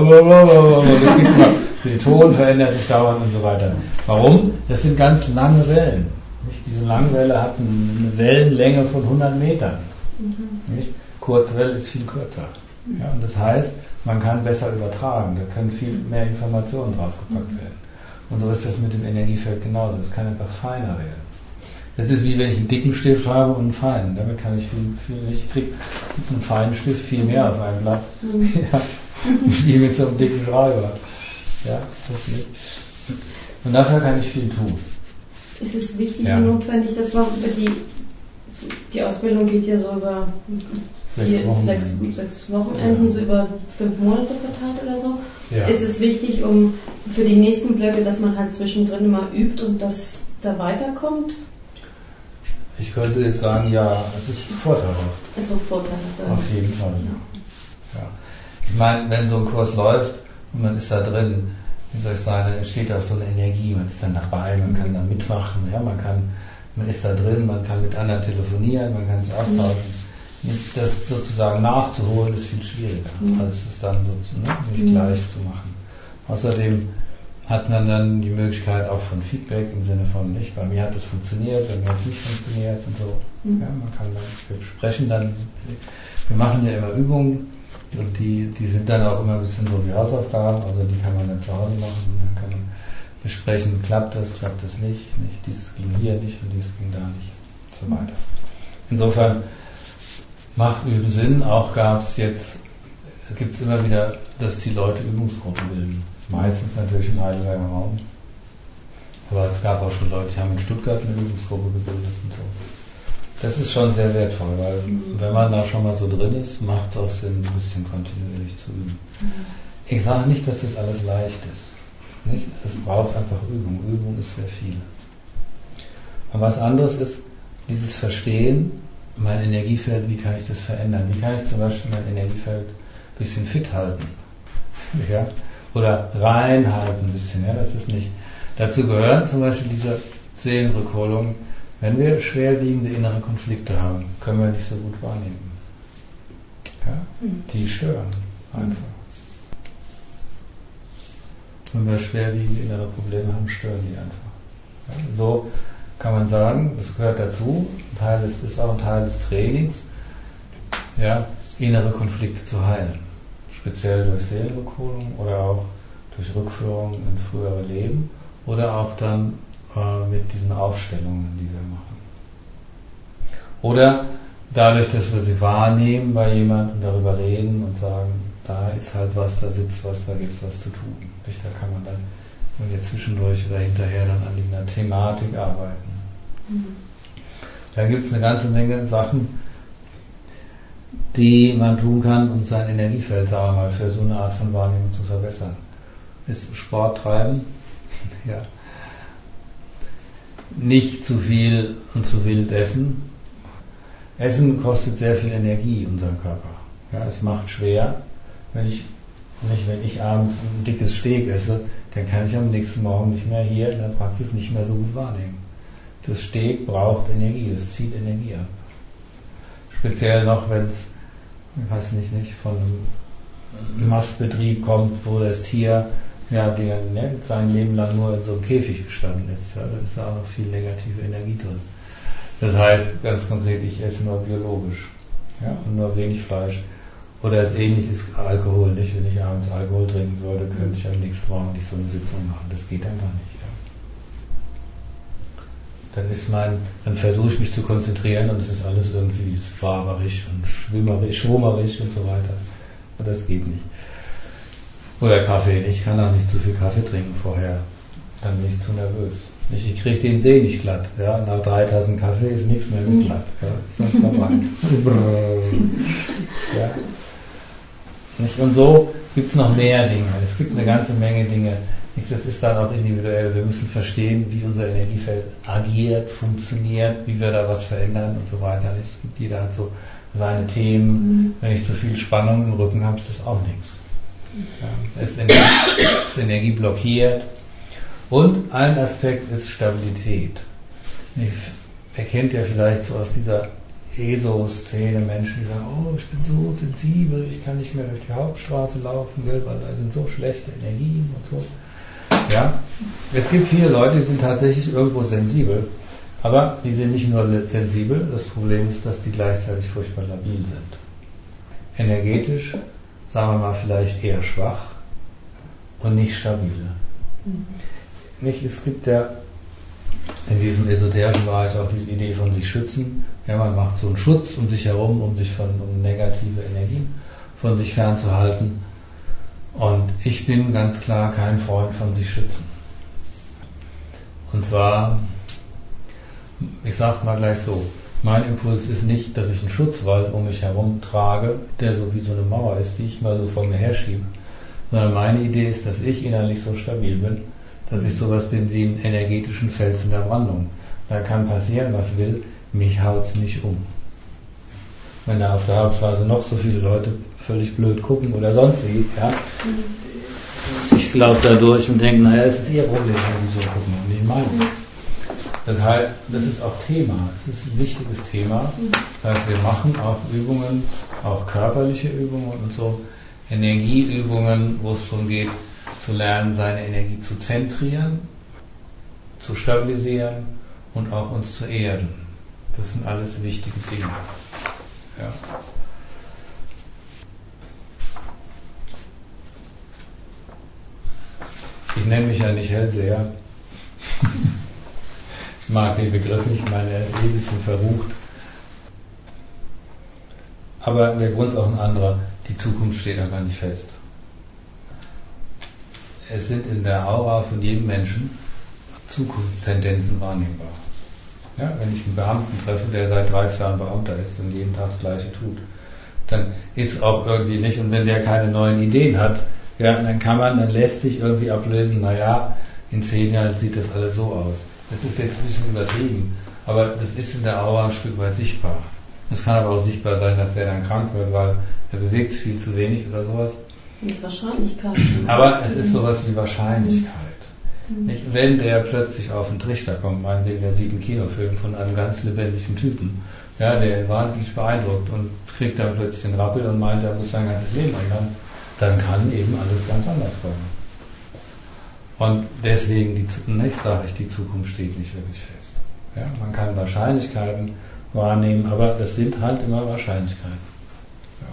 A: Der Ton verändert sich dauernd und so weiter. Warum? Das sind ganz lange Wellen. Diese Langwelle hat eine Wellenlänge von 100 Metern. Nicht? Kurzwelle ist viel kürzer. Ja, und das heißt, man kann besser übertragen, da können viel mehr Informationen draufgepackt werden. Und so ist das mit dem Energiefeld genauso. Es kann einfach feiner werden. Das ist wie wenn ich einen dicken Stift habe und einen feinen. Damit kann ich viel ich kriege mit einem feinen Stift viel mehr auf einem Blatt. Ja, wie mit so einem dicken Schreiber. Ja, das nicht. Und dafür kann ich viel tun.
B: Ist es wichtig und notwendig, dass man die Ausbildung geht ja so über 6 Wochenenden, so über 5 Monate verteilt oder so. Ja. Ist es wichtig, für die nächsten Blöcke, dass man halt zwischendrin immer übt und dass da weiterkommt?
A: Ich könnte jetzt sagen, ja, es ist vorteilhaft.
B: Es ist vorteilhaft.
A: Auf jeden Fall. Ja. Ich meine, wenn so ein Kurs läuft und man ist da drin, wie soll ich sagen, dann entsteht auch so eine Energie, man ist dann dabei, man kann da mitmachen, ja, man ist da drin, man kann mit anderen telefonieren, man kann sich austauschen. Das sozusagen nachzuholen ist viel schwieriger, als es dann so nicht gleich zu machen. Außerdem hat man dann die Möglichkeit auch von Feedback im Sinne von, nicht, bei mir hat es funktioniert, bei mir hat es nicht funktioniert und so. Ja, man kann dann, wir sprechen dann, wir machen ja immer Übungen und die sind dann auch immer ein bisschen so wie Hausaufgaben, also die kann man dann zu Hause machen und dann kann man besprechen, klappt das nicht, dies ging hier nicht und dies ging da nicht, und so weiter. Insofern macht Üben Sinn, auch gibt es immer wieder, dass die Leute Übungsgruppen bilden. Meistens natürlich im Heidelberger Raum. Aber es gab auch schon Leute, die haben in Stuttgart eine Übungsgruppe gebildet und so. Das ist schon sehr wertvoll, weil wenn man da schon mal so drin ist, macht es auch Sinn, ein bisschen kontinuierlich zu üben. Ich sage nicht, dass das alles leicht ist. Nicht? Es braucht einfach Übung. Übung ist sehr viel. Und was anderes ist dieses Verstehen, mein Energiefeld, wie kann ich das verändern? Wie kann ich zum Beispiel mein Energiefeld ein bisschen fit halten? Ja? Oder reinhalten ein bisschen. Ja? Das ist nicht. Dazu gehören zum Beispiel diese Seelenrückholung. Wenn wir schwerwiegende innere Konflikte haben, können wir nicht so gut wahrnehmen. Ja? Die stören einfach. Wenn wir schwerwiegende innere Probleme haben, stören die einfach. Ja? So kann man sagen, das gehört dazu, ist auch ein Teil des Trainings, ja, innere Konflikte zu heilen. Speziell durch Seelenrückholung oder auch durch Rückführung in frühere Leben oder auch dann mit diesen Aufstellungen, die wir machen. Oder dadurch, dass wir sie wahrnehmen bei jemandem, darüber reden und sagen, da ist halt was, da sitzt was, da gibt es was zu tun. Da kann man dann wenn wir zwischendurch oder hinterher dann an einer Thematik arbeiten. Da gibt es eine ganze Menge Sachen, die man tun kann, um sein Energiefeld, sagen wir mal, für so eine Art von Wahrnehmung zu verbessern. Ist Sport treiben, ja. Nicht zu viel und zu wild essen. Essen kostet sehr viel Energie in unserem Körper. Ja, es macht schwer. Wenn ich abends ein dickes Steak esse, dann kann ich am nächsten Morgen nicht mehr hier in der Praxis nicht mehr so gut wahrnehmen. Das Steak braucht Energie, es zieht Energie ab. Speziell noch, wenn es, ich weiß nicht, von einem Mastbetrieb kommt, wo das Tier sein Leben lang nur in so einem Käfig gestanden ist. Ja, da ist da auch noch viel negative Energie drin. Das heißt, ganz konkret, ich esse nur biologisch, ja, und nur wenig Fleisch. Oder das Ähnliche ist Alkohol nicht. Wenn ich abends Alkohol trinken würde, könnte ich am nächsten Morgen nicht so eine Sitzung machen. Das geht einfach nicht. Ja. Dann versuche ich mich zu konzentrieren und es ist alles irgendwie farberisch und schwummerisch und so weiter. Aber das geht nicht. Oder Kaffee. Ich kann auch nicht zu viel Kaffee trinken vorher. Dann bin ich zu nervös. Ich kriege den See nicht glatt. Ja. Nach 3 Tassen Kaffee ist nichts mehr mit glatt. Ja. Ist dann vorbei. Ja. Und so gibt es noch mehr Dinge. Es gibt eine ganze Menge Dinge. Das ist dann auch individuell. Wir müssen verstehen, wie unser Energiefeld agiert, funktioniert, wie wir da was verändern und so weiter. Jeder hat so seine Themen. Wenn ich zu viel Spannung im Rücken habe, ist das auch nichts. Ja, ist Energie blockiert. Und ein Aspekt ist Stabilität. Ihr kennt ja vielleicht so aus dieser ESO-Szene Menschen, die sagen, oh, ich bin so sensibel, ich kann nicht mehr durch die Hauptstraße laufen, weil da sind so schlechte Energien und so. Ja, es gibt viele Leute, die sind tatsächlich irgendwo sensibel, aber die sind nicht nur sensibel, das Problem ist, dass die gleichzeitig furchtbar labil sind. Energetisch, sagen wir mal, vielleicht eher schwach und nicht stabil. Es gibt ja in diesem esoterischen Bereich auch diese Idee von sich schützen. Ja, man macht so einen Schutz um sich herum, um negative Energien von sich fernzuhalten. Und ich bin ganz klar kein Freund von sich schützen. Und zwar, ich sage mal gleich so, mein Impuls ist nicht, dass ich einen Schutzwall um mich herum trage, der so wie so eine Mauer ist, die ich mal so vor mir herschiebe, sondern meine Idee ist, dass ich innerlich so stabil bin, dass ich sowas bin wie einen energetischen Fels in der Brandung. Da kann passieren, was will, mich haut's nicht um. Wenn da auf der Hauptstraße noch so viele Leute völlig blöd gucken oder sonst wie, ja, ich laufe da durch und denke, naja, es ist ihr Problem, wenn die so gucken und nicht meine. Das heißt, das ist auch Thema, es ist ein wichtiges Thema. Das heißt, wir machen auch Übungen, auch körperliche Übungen und so, Energieübungen, wo es darum geht, zu lernen, seine Energie zu zentrieren, zu stabilisieren und auch uns zu erden. Das sind alles wichtige Dinge. Ja. Ich nenne mich ja nicht Hellseher. Ich mag den Begriff nicht, ich meine, er ist ein bisschen verrucht. Aber der Grund ist auch ein anderer. Die Zukunft steht aber nicht fest. Es sind in der Aura von jedem Menschen Zukunftstendenzen wahrnehmbar. Ja, wenn ich einen Beamten treffe, der seit 30 Jahren Beamter ist und jeden Tag das Gleiche tut, dann ist auch irgendwie nicht, und wenn der keine neuen Ideen hat, ja, dann lässt sich irgendwie ablösen, naja, in 10 Jahren sieht das alles so aus. Das ist jetzt ein bisschen übertrieben, aber das ist in der Aura ein Stück weit sichtbar. Es kann aber auch sichtbar sein, dass der dann krank wird, weil er bewegt sich viel zu wenig oder sowas.
B: Das ist Wahrscheinlichkeit.
A: Aber es ist sowas wie Wahrscheinlichkeit. Nicht? Wenn der plötzlich auf den Trichter kommt, meinetwegen, der sieht einen Kinofilm von einem ganz lebendigen Typen, ja, der ihn wahnsinnig beeindruckt und kriegt dann plötzlich den Rappel und meint, er muss sein ganzes Leben ändern, dann kann eben alles ganz anders kommen. Und deswegen sage ich, die Zukunft steht nicht wirklich fest. Ja, man kann Wahrscheinlichkeiten wahrnehmen, aber das sind halt immer Wahrscheinlichkeiten. Ja.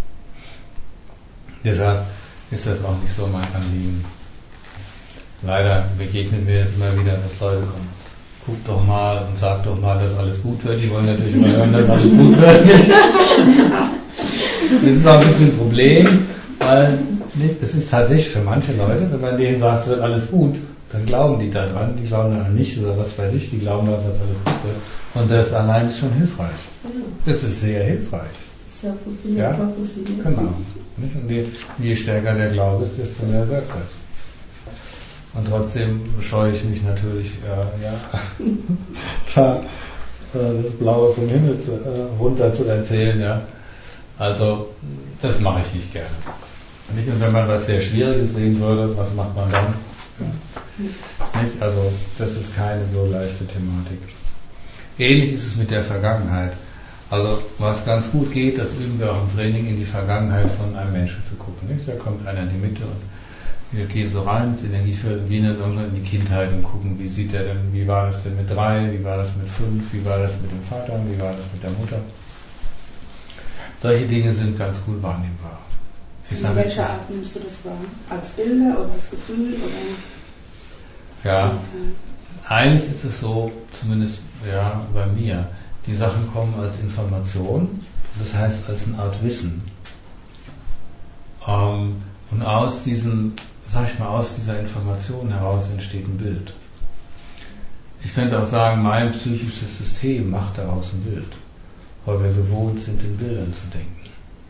A: Deshalb ist das auch nicht so mein Anliegen. Leider begegnet mir jetzt immer wieder, dass Leute kommen, guck doch mal und sag doch mal, dass alles gut wird. Die wollen natürlich immer hören, dass alles gut wird. Das ist auch ein bisschen ein Problem, weil es ist tatsächlich für manche Leute, wenn man denen sagt, es wird alles gut, Dann glauben die daran, die glauben daran nicht oder was weiß ich, die glauben daran, dass alles gut wird. Und das allein ist schon hilfreich. Das ist sehr hilfreich.
B: Self-fulfilling
A: ja?
B: prophecy.
A: Genau. Und je stärker der Glaube ist, desto mehr wirkt das. Und trotzdem scheue ich mich natürlich, das Blaue vom Himmel runter zu erzählen. Ja. Also, das mache ich nicht gerne. Und wenn man was sehr Schwieriges sehen würde, was macht man dann? Ja. Nicht? Also, das ist keine so leichte Thematik. Ähnlich ist es mit der Vergangenheit. Also, was ganz gut geht, das üben wir auch im Training, in die Vergangenheit von einem Menschen zu gucken. Nicht? Da kommt einer in die Mitte und wir gehen so rein ins Energiefeld, gehen dann irgendwann in die Kindheit und gucken, wie sieht er denn, wie war das denn mit 3, wie war das mit 5, wie war das mit dem Vater, wie war das mit der Mutter. Solche Dinge sind ganz gut wahrnehmbar.
C: In welcher Art nimmst du das wahr? Als Bilder oder als Gefühl? Oder?
A: Ja, eigentlich ist es so, zumindest bei mir, die Sachen kommen als Information, das heißt als eine Art Wissen. Und aus dieser Information heraus entsteht ein Bild. Ich könnte auch sagen, mein psychisches System macht daraus ein Bild, weil wir gewohnt sind, in Bildern zu denken.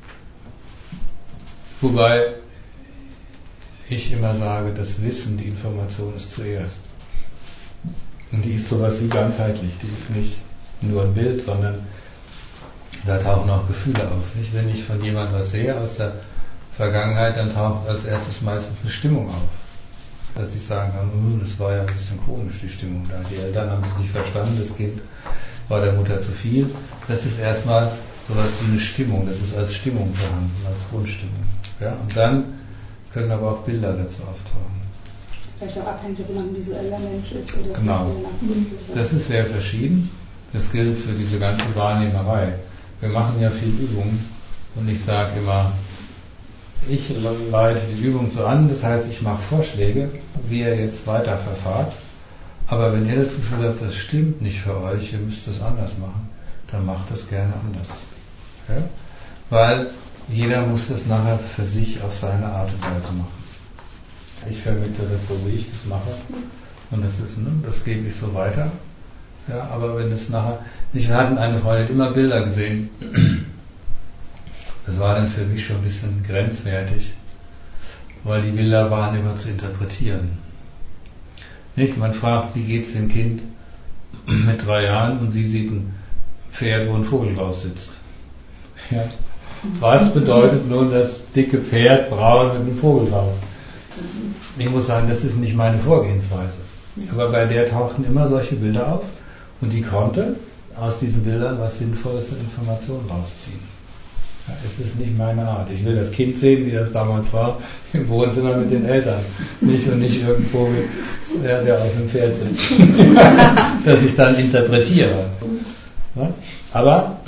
A: Wobei ich immer sage, das Wissen, die Information ist zuerst. Und die ist sowas wie ganzheitlich, die ist nicht nur ein Bild, sondern da tauchen auch Gefühle auf. Nicht? Wenn ich von jemandem was sehe aus der Vergangenheit, dann taucht als erstes meistens eine Stimmung auf. Dass ich sagen kann, das war ja ein bisschen komisch, die Stimmung da. Die Eltern haben es nicht verstanden, das Kind war der Mutter zu viel. Das ist erstmal sowas wie eine Stimmung, das ist als Stimmung vorhanden, als Grundstimmung. Ja? Und dann können aber auch Bilder dazu auftauchen.
C: Das ist vielleicht auch abhängig, ob man ein visueller Mensch ist oder
A: genau. Das ist sehr verschieden. Das gilt für diese ganze Wahrnehmerei. Wir machen ja viel Übung und ich sage immer, ich leite die Übung so an, das heißt, ich mache Vorschläge, wie ihr jetzt weiter verfahrt. Aber wenn ihr das Gefühl habt, das stimmt nicht für euch, ihr müsst das anders machen, dann macht das gerne anders. Ja? Weil jeder muss das nachher für sich auf seine Art und Weise machen. Ich vermittle das so, wie ich das mache. Und das gebe ich so weiter. Ja, aber wenn es nachher, wir hatten eine Freundin immer Bilder gesehen, das war dann für mich schon ein bisschen grenzwertig, weil die Bilder waren immer zu interpretieren. Nicht? Man fragt, wie geht es dem Kind mit 3 Jahren und sie sieht ein Pferd, wo ein Vogel drauf sitzt. Ja. Was bedeutet nun das dicke Pferd braun mit einem Vogel drauf? Ich muss sagen, das ist nicht meine Vorgehensweise. Aber bei der tauchten immer solche Bilder auf und die konnte aus diesen Bildern was Sinnvolles und Informationen rausziehen. Ja, es ist nicht meine Art. Ich will das Kind sehen, wie das damals war, im Wohnzimmer mit den Eltern. Nicht irgendein Vogel, der auf dem Pferd sitzt. Das ich dann interpretiere. Ja? Aber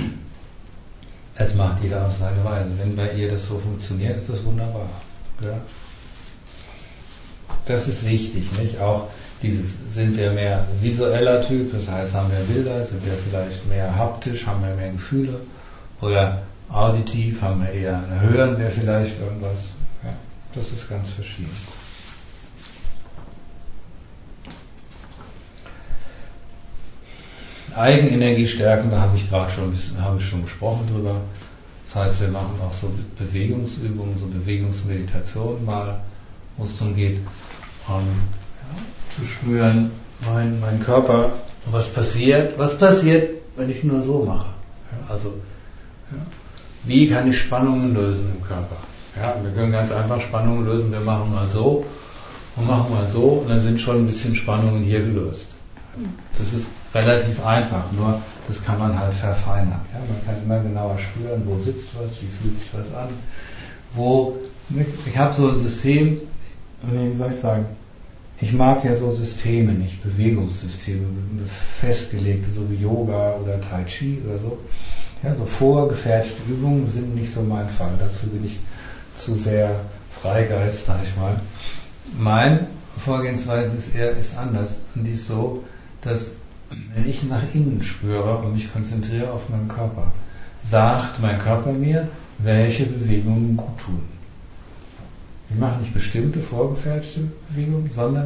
A: es macht jeder auf seine Weise. Wenn bei ihr das so funktioniert, ist das wunderbar. Ja? Das ist wichtig, nicht? Auch sind wir mehr visueller Typ, das heißt, haben wir Bilder, sind wir vielleicht mehr haptisch, haben wir mehr Gefühle, oder auditiv, haben wir eher hören wir vielleicht irgendwas. Ja, das ist ganz verschieden. Eigenenergie stärken, da habe ich gerade schon gesprochen drüber. Das heißt, wir machen auch so Bewegungsübungen, so Bewegungsmeditation mal, wo es darum geht, zu spüren, mein Körper, was passiert, wenn ich nur so mache. Ja, also, wie kann ich Spannungen lösen im Körper? Ja, wir können ganz einfach Spannungen lösen, wir machen mal so und machen mal so und dann sind schon ein bisschen Spannungen hier gelöst. Das ist relativ einfach, nur das kann man halt verfeinern. Ja, man kann immer genauer spüren, wo sitzt was, wie fühlt sich was an, ich habe so ein System, wie soll ich sagen, ich mag ja so Systeme nicht, Bewegungssysteme, festgelegte, so wie Yoga oder Tai Chi oder so. Ja, so vorgefertigte Übungen sind nicht so mein Fall. Dazu bin ich zu sehr Freigeist, sag ich mal. Meine Vorgehensweise ist anders. Und die ist so, dass wenn ich nach innen spüre und mich konzentriere auf meinen Körper, sagt mein Körper mir, welche Bewegungen gut tun. Ich mache nicht bestimmte vorgefertigte Bewegungen, sondern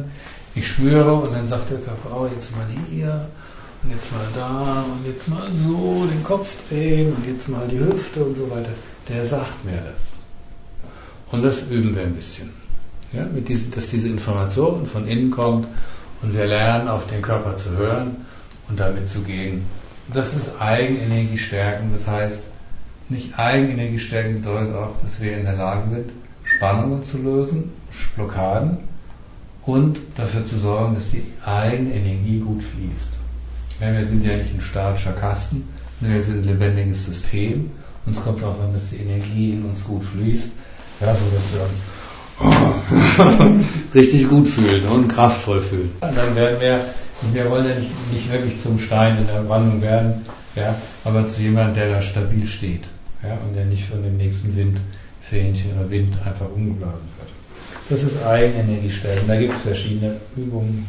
A: Ich spüre und dann sagt der Körper, oh, jetzt mal hier und jetzt mal da und jetzt mal so den Kopf drehen und jetzt mal die Hüfte und so weiter. Der sagt mir das. Und das üben wir ein bisschen. Ja, dass diese Information von innen kommt und wir lernen, auf den Körper zu hören und damit zu gehen. Das ist Eigenenergie stärken. Das heißt, nicht Eigenenergie stärken bedeutet auch, dass wir in der Lage sind, Spannungen zu lösen, Blockaden und dafür zu sorgen, dass die eigene Energie gut fließt. Ja, wir sind ja nicht ein statischer Kasten, wir sind ein lebendiges System. Uns kommt darauf an, dass die Energie in uns gut fließt, ja, so dass wir uns richtig gut fühlen und kraftvoll fühlen. Und dann werden wir wollen ja nicht wirklich zum Stein in der Wandlung werden, ja, aber zu jemandem, der da stabil steht, ja, und der nicht von dem nächsten Windfähnchen oder Wind einfach umgeblasen wird. Das ist Eigenenergiestellen. Da gibt es verschiedene Übungen.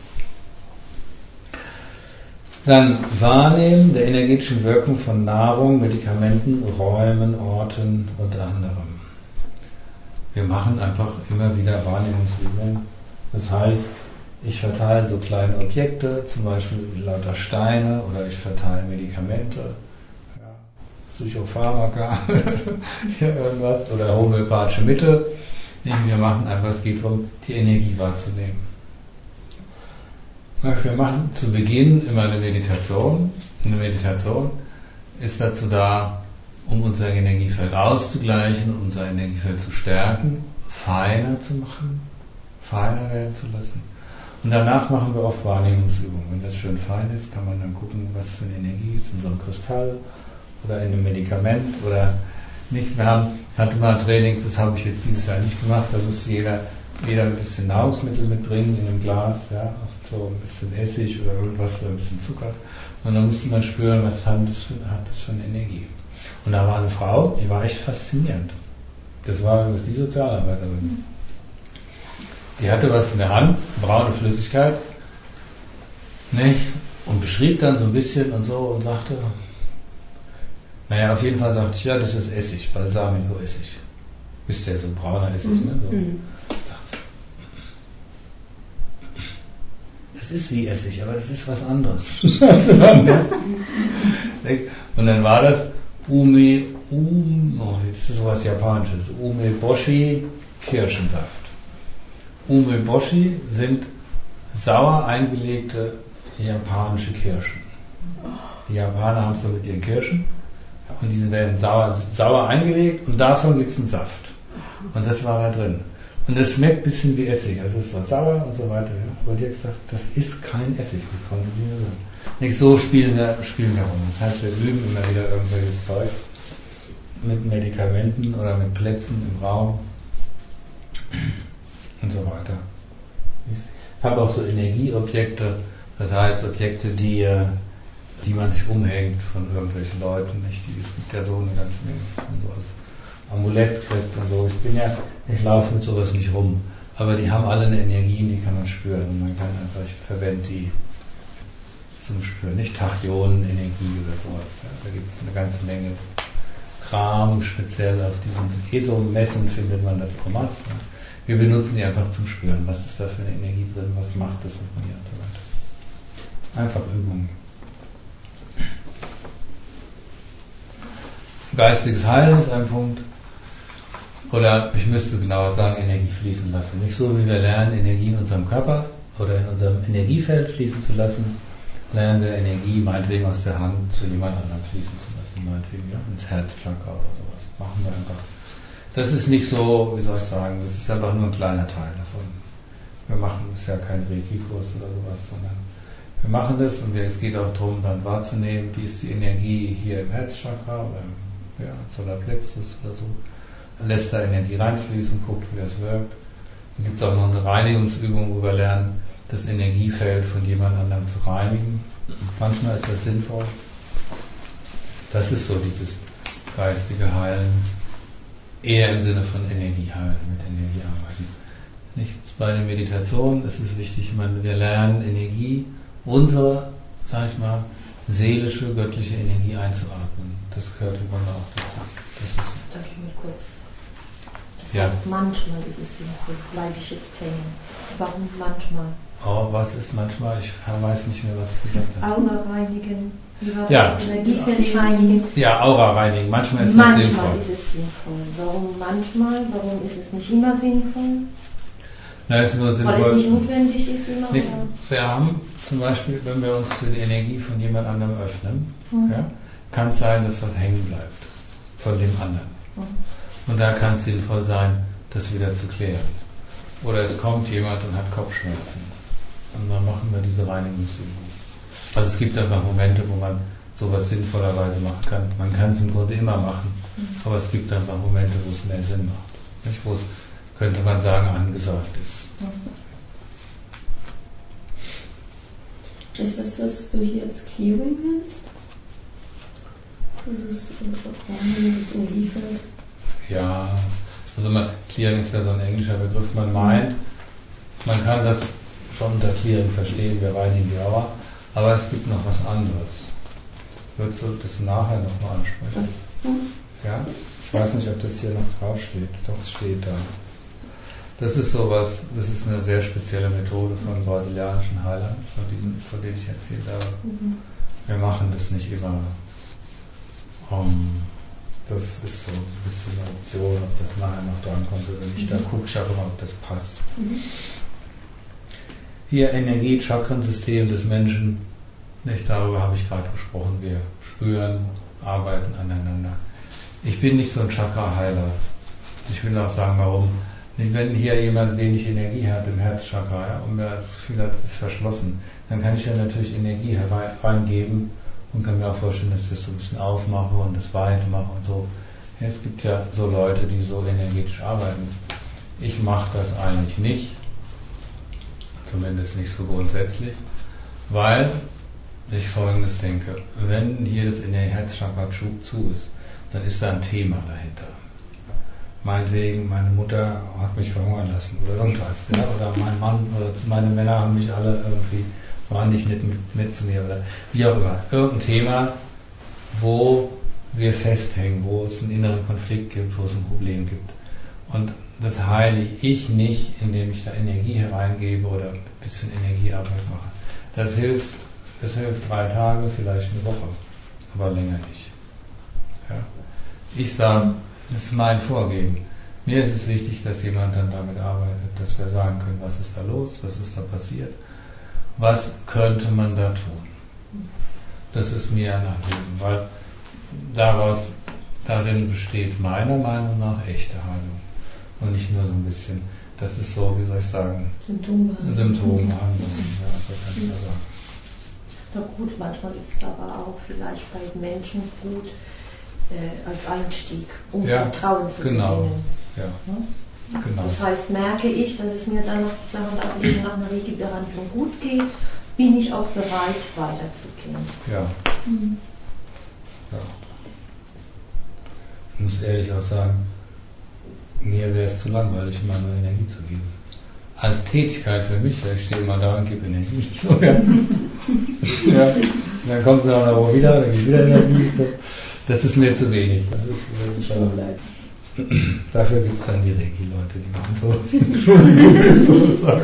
A: Dann Wahrnehmen der energetischen Wirkung von Nahrung, Medikamenten, Räumen, Orten und anderem. Wir machen einfach immer wieder Wahrnehmungsübungen. Das heißt, ich verteile so kleine Objekte, zum Beispiel lauter Steine, oder ich verteile Medikamente, ja, Psychopharmaka, irgendwas, oder homöopathische Mittel. Wir machen einfach, es geht darum, die Energie wahrzunehmen. Wir machen zu Beginn immer eine Meditation. Eine Meditation ist dazu da, um unser Energiefeld auszugleichen, unser Energiefeld zu stärken, feiner zu machen, feiner werden zu lassen. Und danach machen wir oft Wahrnehmungsübungen. Wenn das schön fein ist, kann man dann gucken, was für eine Energie ist in so einem Kristall oder in einem Medikament oder nicht. Hatte mal ein Training, das habe ich jetzt dieses Jahr nicht gemacht, da musste jeder ein bisschen Nahrungsmittel mitbringen in einem Glas, ja, so ein bisschen Essig oder irgendwas oder ein bisschen Zucker. Und dann musste man spüren, was hat das für eine Energie. Und da war eine Frau, die war echt faszinierend. Das war die Sozialarbeiterin. Die hatte was in der Hand, braune Flüssigkeit, nicht? Und beschrieb dann so ein bisschen und so und sagte, naja, auf jeden Fall sagte ich, ja, das ist Essig, Balsamico-Essig. Ist der so brauner Essig, ne? So. Sagt sie, das ist wie Essig, aber das ist was anderes. Und dann war das jetzt ist sowas Japanisches, Umeboshi Kirschensaft. Umeboshi sind sauer eingelegte japanische Kirschen. Die Japaner haben es so mit ihren Kirschen und diese werden sauer eingelegt und davon gibt es einen Saft. Und das war da drin. Und das schmeckt ein bisschen wie Essig, also es ist so sauer und so weiter. Aber die hat gesagt, das ist kein Essig, das konnte sie nur sagen. Nicht so spielen wir rum. Das heißt, wir üben immer wieder irgendwelches Zeug mit Medikamenten oder mit Plätzen im Raum und so weiter. Ich habe auch so Energieobjekte, das heißt Objekte, die man sich umhängt von irgendwelchen Leuten, nicht? Es gibt ja so eine ganze Menge, so als Amulett kriegt und so. Ich laufe mit sowas nicht rum, aber die haben alle eine Energie, die kann man spüren und man kann einfach, ich verwende die zum Spüren, nicht Tachyonenenergie oder sowas. Ja, da gibt es eine ganze Menge Kram, speziell auf diesen ESO-Messen findet man das en masse. Wir benutzen die einfach zum Spüren. Was ist da für eine Energie drin? Was macht das mit mir und so weiter. Einfach Übung. Geistiges Heilen ist ein Punkt. Oder ich müsste genauer sagen, Energie fließen lassen. Nicht so, wie wir lernen, Energie in unserem Körper oder in unserem Energiefeld fließen zu lassen, lernen wir Energie meinetwegen aus der Hand zu jemand anderem fließen zu lassen, meinetwegen, ja, ins Herzchakra oder sowas. Machen wir einfach. Das ist nicht so, wie soll ich sagen, das ist einfach nur ein kleiner Teil davon. Wir machen, das ist ja kein Reiki-Kurs oder sowas, sondern wir machen das und es geht auch darum, dann wahrzunehmen, wie ist die Energie hier im Herzchakra oder im Solarplexus oder so. Lässt da Energie reinfließen, guckt, wie das wirkt. Dann gibt es auch noch eine Reinigungsübung, wo wir lernen, das Energiefeld von jemand anderem zu reinigen. Manchmal ist das sinnvoll. Das ist so dieses geistige Heilen, eher im Sinne von Energie heilen, mit Energie arbeiten. Nicht bei der Meditation ist es wichtig, wir lernen Energie, unsere, sag ich mal, seelische, göttliche Energie einzuatmen. Das gehört im Grunde auch dazu.
B: Darf ich mal kurz
D: Das sagt, manchmal ist es sinnvoll, bleibe ich jetzt hängen. Warum manchmal?
A: Oh, was ist manchmal? Ich weiß nicht mehr, was es gesagt hat.
D: Aura reinigen.
A: Ja.
D: Energiefeld reinigen.
A: Ja, Aura reinigen. Manchmal ist
D: manchmal
A: es sinnvoll.
D: Manchmal ist es sinnvoll. Warum manchmal? Warum ist es nicht immer sinnvoll?
A: Na, ist nur sinnvoll.
D: Weil es nicht notwendig ist immer?
A: Nee, wir haben zum Beispiel, wenn wir uns für die Energie von jemand anderem öffnen, ja, kann es sein, dass was hängen bleibt von dem anderen. Und da kann es sinnvoll sein, das wieder zu klären. Oder es kommt jemand und hat Kopfschmerzen. Und dann machen wir diese Reinigungsübung. Also es gibt einfach Momente, wo man sowas sinnvollerweise machen kann. Man kann es im Grunde immer machen, aber es gibt einfach Momente, wo es mehr Sinn macht. Nicht? Wo es, könnte man sagen, angesagt ist.
B: Ist das, was du hier als Clearing nennst? Dieses Reinigen des Energiefeld?
A: Ja, also Clearing ist ja so ein englischer Begriff. Man meint, man kann das schon unter Clearing verstehen, wir reinigen die Aura, aber es gibt noch was anderes. Würdest du das nachher nochmal ansprechen? Ja? Ich weiß nicht, ob das hier noch draufsteht. Doch, es steht da. Das ist sowas, das ist eine sehr spezielle Methode von brasilianischen Heilern, von denen ich erzählt habe. Wir machen das nicht immer. Das ist so ein bisschen eine Option, ob das nachher noch dran kommt oder nicht. Da gucke ich aber mal, ob das passt. Hier Energie-Chakrensystem des Menschen, nicht darüber habe ich gerade gesprochen. Wir spüren, arbeiten aneinander. Ich bin nicht so ein Chakra-Heiler. Ich will auch sagen, warum. Wenn hier jemand wenig Energie hat im Herzchakra, ja, und mir das Gefühl hat, es ist verschlossen, dann kann ich ja natürlich Energie hereingeben und kann mir auch vorstellen, dass ich das so ein bisschen aufmache und das weit mache und so. Ja, es gibt ja so Leute, die so energetisch arbeiten. Ich mache das eigentlich nicht, zumindest nicht so grundsätzlich, weil ich Folgendes denke: Wenn hier das Herzchakra zu ist, dann ist da ein Thema dahinter. Meinetwegen, meine Mutter hat mich verhungern lassen oder irgendwas, ja? Oder mein Mann oder meine Männer haben mich alle irgendwie, waren nicht mit zu mir oder wie auch immer. Irgendein Thema, wo wir festhängen, wo es einen inneren Konflikt gibt, wo es ein Problem gibt. Und das heile ich nicht, indem ich da Energie hereingebe oder ein bisschen Energiearbeit mache. Das hilft 3 Tage, vielleicht eine Woche, aber länger nicht. Ja? Ich sage, das ist mein Vorgehen. Mir ist es wichtig, dass jemand dann damit arbeitet, dass wir sagen können, was ist da los, was ist da passiert, was könnte man da tun. Das ist mir ein Anliegen, weil darin besteht meiner Meinung nach echte Heilung und nicht nur so ein bisschen, das ist so, wie soll ich sagen, Symptombehandlung. Ja, so kann ich das sagen.
D: Na gut, manchmal ist es aber auch vielleicht bei Menschen gut, als Einstieg, um Vertrauen zu gewinnen.
A: Ja. Genau.
D: Das heißt, merke ich, dass es mir dann nach einer Reiki-Behandlung gut geht, bin ich auch bereit, weiterzugehen.
A: Ja. Ich muss ehrlich auch sagen, mir wäre es zu langweilig, immer nur Energie zu geben. Als Tätigkeit für mich, ich stehe immer da und gebe Energie. So, ja. Ja. Dann kommt es auch noch wieder, dann gibt wieder Energie. Das ist mir zu wenig. Das ist dafür gibt es dann die Reiki-Leute, die machen sowas. Entschuldigung, wenn ich so sage.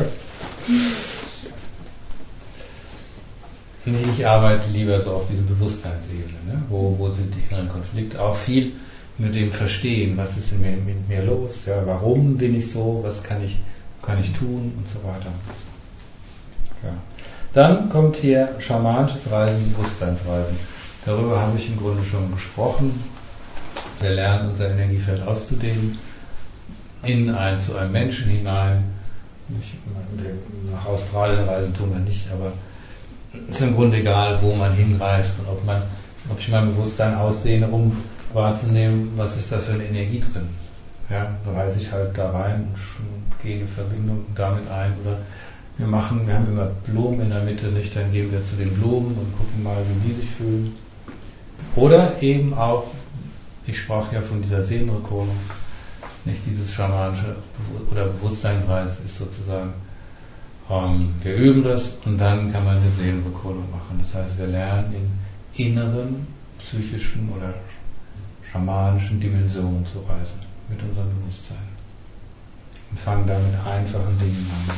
A: Nee, ich arbeite lieber so auf dieser Bewusstseinsebene, ne? Wo sind die inneren Konflikte? Auch viel mit dem Verstehen, was ist mit mir los? Ja, warum bin ich so? Was kann ich tun? Und so weiter. Ja. Dann kommt hier schamanisches Reisen, Bewusstseinsreisen. Darüber habe ich im Grunde schon gesprochen. Wir lernen unser Energiefeld auszudehnen, zu einem Menschen hinein. Nach Australien reisen tun wir nicht, aber es ist im Grunde egal, wo man hinreist und ob ich mein Bewusstsein ausdehne, um wahrzunehmen, was ist da für eine Energie drin. Ja, da reise ich halt da rein und gehe in Verbindung damit ein. Oder wir haben immer Blumen in der Mitte, nicht? Dann gehen wir zu den Blumen und gucken mal, wie die sich fühlen. Oder eben auch, ich sprach ja von dieser Seelenrückholung, nicht dieses schamanische oder Bewusstseinsreis ist sozusagen, wir üben das und dann kann man eine Seelenrückholung machen. Das heißt, wir lernen in inneren, psychischen oder schamanischen Dimensionen zu reisen mit unserem Bewusstsein. und fangen da mit einfachen Dingen an.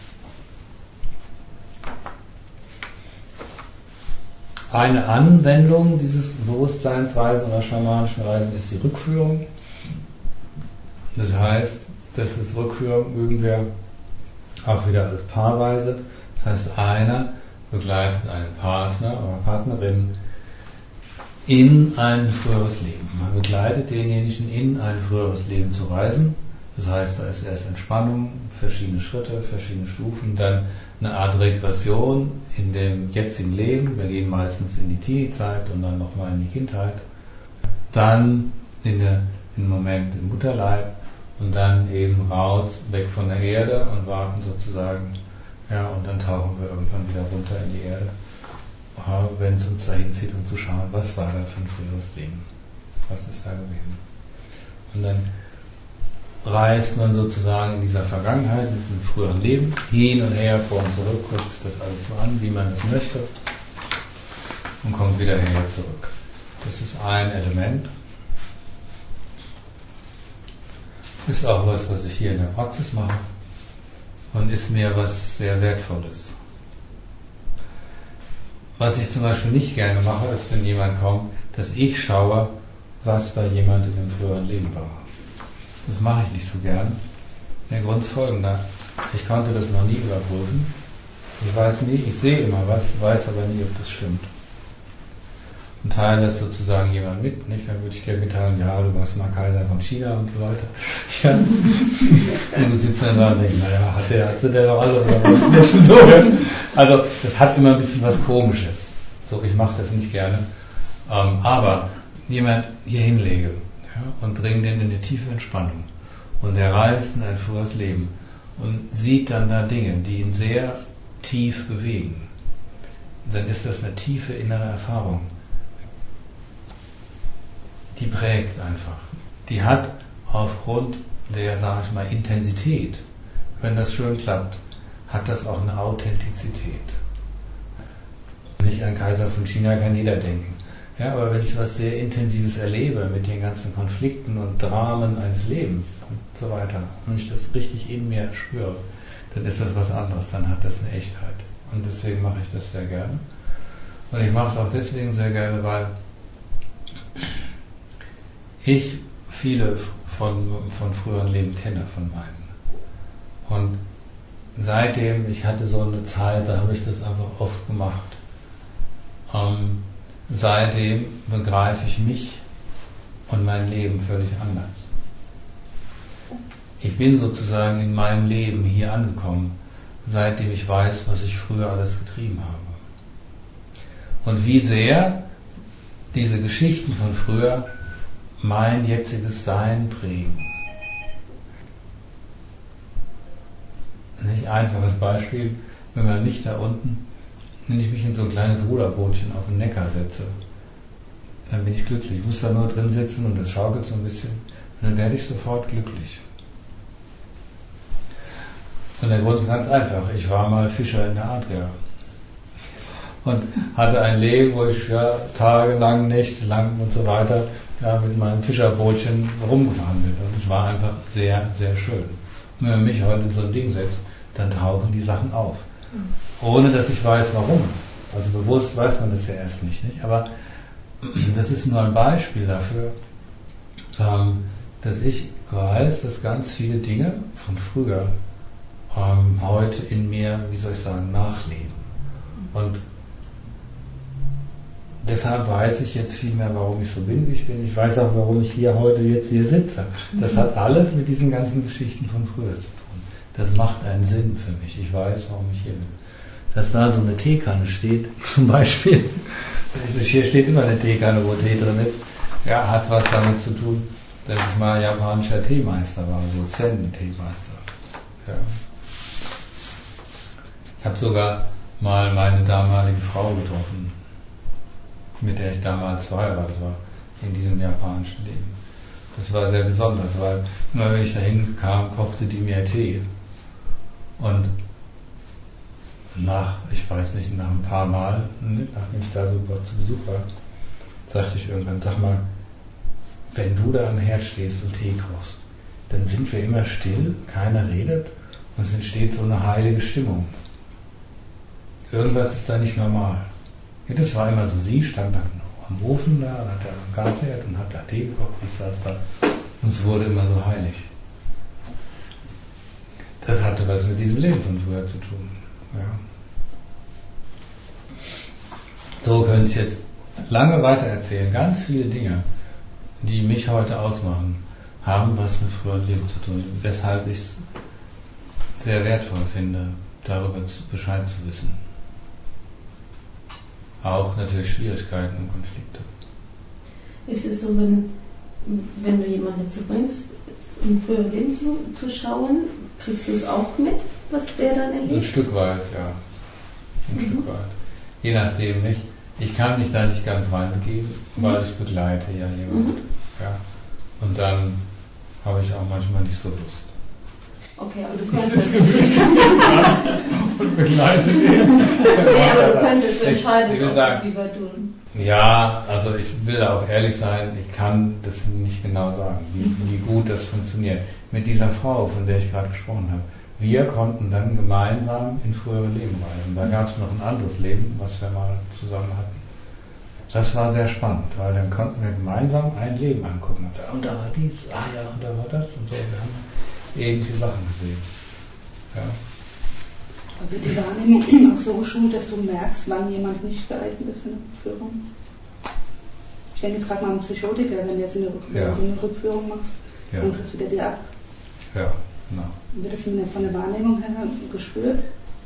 A: Eine Anwendung dieses Bewusstseinsreisen oder schamanischen Reisen ist die Rückführung. Das heißt, das ist Rückführung üben wir auch wieder als Paarweise. Das heißt, einer begleitet einen Partner oder Partnerin in ein früheres Leben. Man begleitet denjenigen in ein früheres Leben zu reisen. Das heißt, da ist erst Entspannung, verschiedene Schritte, verschiedene Stufen, dann eine Art Regression in dem jetzigen Leben. Wir gehen meistens in die Teenie-Zeit und dann nochmal in die Kindheit. Dann in den Moment im Mutterleib und dann eben raus, weg von der Erde und warten sozusagen, ja, und dann tauchen wir irgendwann wieder runter in die Erde, wenn es uns dahin zieht, um zu schauen, was war da für ein früheres Leben, was ist da gewesen. Und dann reist man sozusagen in dieser Vergangenheit, in diesem früheren Leben, hin und her, vor und zurück, guckt das alles so an, wie man es möchte, und kommt wieder her zurück. Das ist ein Element. Ist auch was ich hier in der Praxis mache und ist mir was sehr Wertvolles. Was ich zum Beispiel nicht gerne mache, ist, wenn jemand kommt, dass ich schaue, was bei jemandem im früheren Leben war. Das mache ich nicht so gern. Der Grund ist folgender. Ich konnte das noch nie überprüfen. Ich weiß nie, ich sehe immer was, weiß aber nie, ob das stimmt. Und teile das sozusagen jemand mit, nicht? Dann würde ich dir mitteilen, ja, du warst mal Kaiser von China und so weiter. Ja. Und du sitzt dann da und denkst, naja, hat sie der doch alle oder was nicht so. Also, das hat immer ein bisschen was Komisches. So, ich mache das nicht gerne. Aber jemand hier hinlege, ja, und bringe den in eine tiefe Entspannung. Und er reist in ein früheres Leben und sieht dann da Dinge, die ihn sehr tief bewegen. Dann ist das eine tiefe innere Erfahrung. Die prägt einfach. Die hat aufgrund der, sage ich mal, Intensität, wenn das schön klappt, hat das auch eine Authentizität. Nicht an Kaiser von China kann jeder denken. Ja, aber wenn ich was sehr Intensives erlebe mit den ganzen Konflikten und Dramen eines Lebens und so weiter, wenn ich das richtig in mir spüre, dann ist das was anderes, dann hat das eine Echtheit. Und deswegen mache ich das sehr gerne. Und ich mache es auch deswegen sehr gerne, weil ich viele von früheren Leben kenne, von meinen. Und seitdem, ich hatte so eine Zeit, da habe ich das einfach oft gemacht. Seitdem begreife ich mich und mein Leben völlig anders. Ich bin sozusagen in meinem Leben hier angekommen, seitdem ich weiß, was ich früher alles getrieben habe. Und wie sehr diese Geschichten von früher mein jetziges Sein prägen. Ein einfaches Beispiel, wenn man mich da unten, wenn ich mich in so ein kleines Ruderbootchen auf den Neckar setze, dann bin ich glücklich. Ich muss da nur drin sitzen und es schaukelt so ein bisschen und dann werde ich sofort glücklich. Und der Grund ist ganz einfach. Ich war mal Fischer in der Adria und hatte ein Leben, wo ich tagelang, nächtelang und so weiter mit meinem Fischerbootchen rumgefahren bin. Und es war einfach sehr, sehr schön. Und wenn man mich heute in so ein Ding setzt, dann tauchen die Sachen auf. Ohne dass ich weiß, warum. Also bewusst weiß man das ja erst nicht? Aber das ist nur ein Beispiel dafür, dass ich weiß, dass ganz viele Dinge von früher heute in mir, wie soll ich sagen, nachleben. Und deshalb weiß ich jetzt viel mehr, warum ich so bin, wie ich bin. Ich weiß auch, warum ich heute jetzt hier sitze. Das hat alles mit diesen ganzen Geschichten von früher zu tun. Das macht einen Sinn für mich. Ich weiß, warum ich hier bin. Dass da so eine Teekanne steht, zum Beispiel. Hier steht immer eine Teekanne, wo Tee drin ist. Ja, hat was damit zu tun, dass ich mal japanischer Teemeister war, so Zen-Teemeister. Ja. Ich habe sogar mal meine damalige Frau getroffen, mit der ich damals verheiratet war, in diesem japanischen Leben. Das war sehr besonders, weil immer wenn ich dahin kam, kochte die mir Tee. Und nach ein paar Mal, nachdem ich da so zu Besuch war, sagte ich irgendwann, sag mal, wenn du da am Herd stehst und Tee kochst, dann sind wir immer still, keiner redet und es entsteht so eine heilige Stimmung. Irgendwas ist da nicht normal. Ja, das war immer so, sie stand dann am Ofen da und hat da am Gasherd und hat da Tee gekocht, ich saß da und es wurde immer so heilig. Das hatte was mit diesem Leben von früher zu tun. Ja. So könnte ich jetzt lange weiter erzählen. Ganz viele Dinge, die mich heute ausmachen, haben was mit früherem Leben zu tun. Weshalb ich es sehr wertvoll finde, darüber Bescheid zu wissen. Auch natürlich Schwierigkeiten und Konflikte.
B: Ist es so, wenn du jemanden dazu bringst, im früheren Leben zu schauen, kriegst du es auch mit, was der dann erlebt?
A: Ein Stück weit, ja. Ein Stück weit. Je nachdem nicht. Ich kann mich da nicht ganz reinbegeben, weil ich begleite ja jemanden. Ja. Und dann habe ich auch manchmal nicht so Lust.
B: Okay, aber du könntest.
A: Und begleite den.
B: Nee, aber du könntest entscheiden, wie weit du.
A: Ja, also ich will da auch ehrlich sein, ich kann das nicht genau sagen, wie gut das funktioniert. Mit dieser Frau, von der ich gerade gesprochen habe, wir konnten dann gemeinsam in frühere Leben reisen. Da gab es noch ein anderes Leben, was wir mal zusammen hatten. Das war sehr spannend, weil dann konnten wir gemeinsam ein Leben angucken. Und da war dies, und da war das und so. Wir haben ähnliche Sachen gesehen. Ja.
C: Aber wird die Wahrnehmung auch so geschult, dass du merkst, wann jemand nicht geeignet ist für eine Rückführung? Ich denke jetzt gerade mal an Psychotiker, wenn du jetzt eine Rückführung machst, dann trifft der dir ab.
A: Ja, genau.
C: Wird das von der Wahrnehmung her gespürt?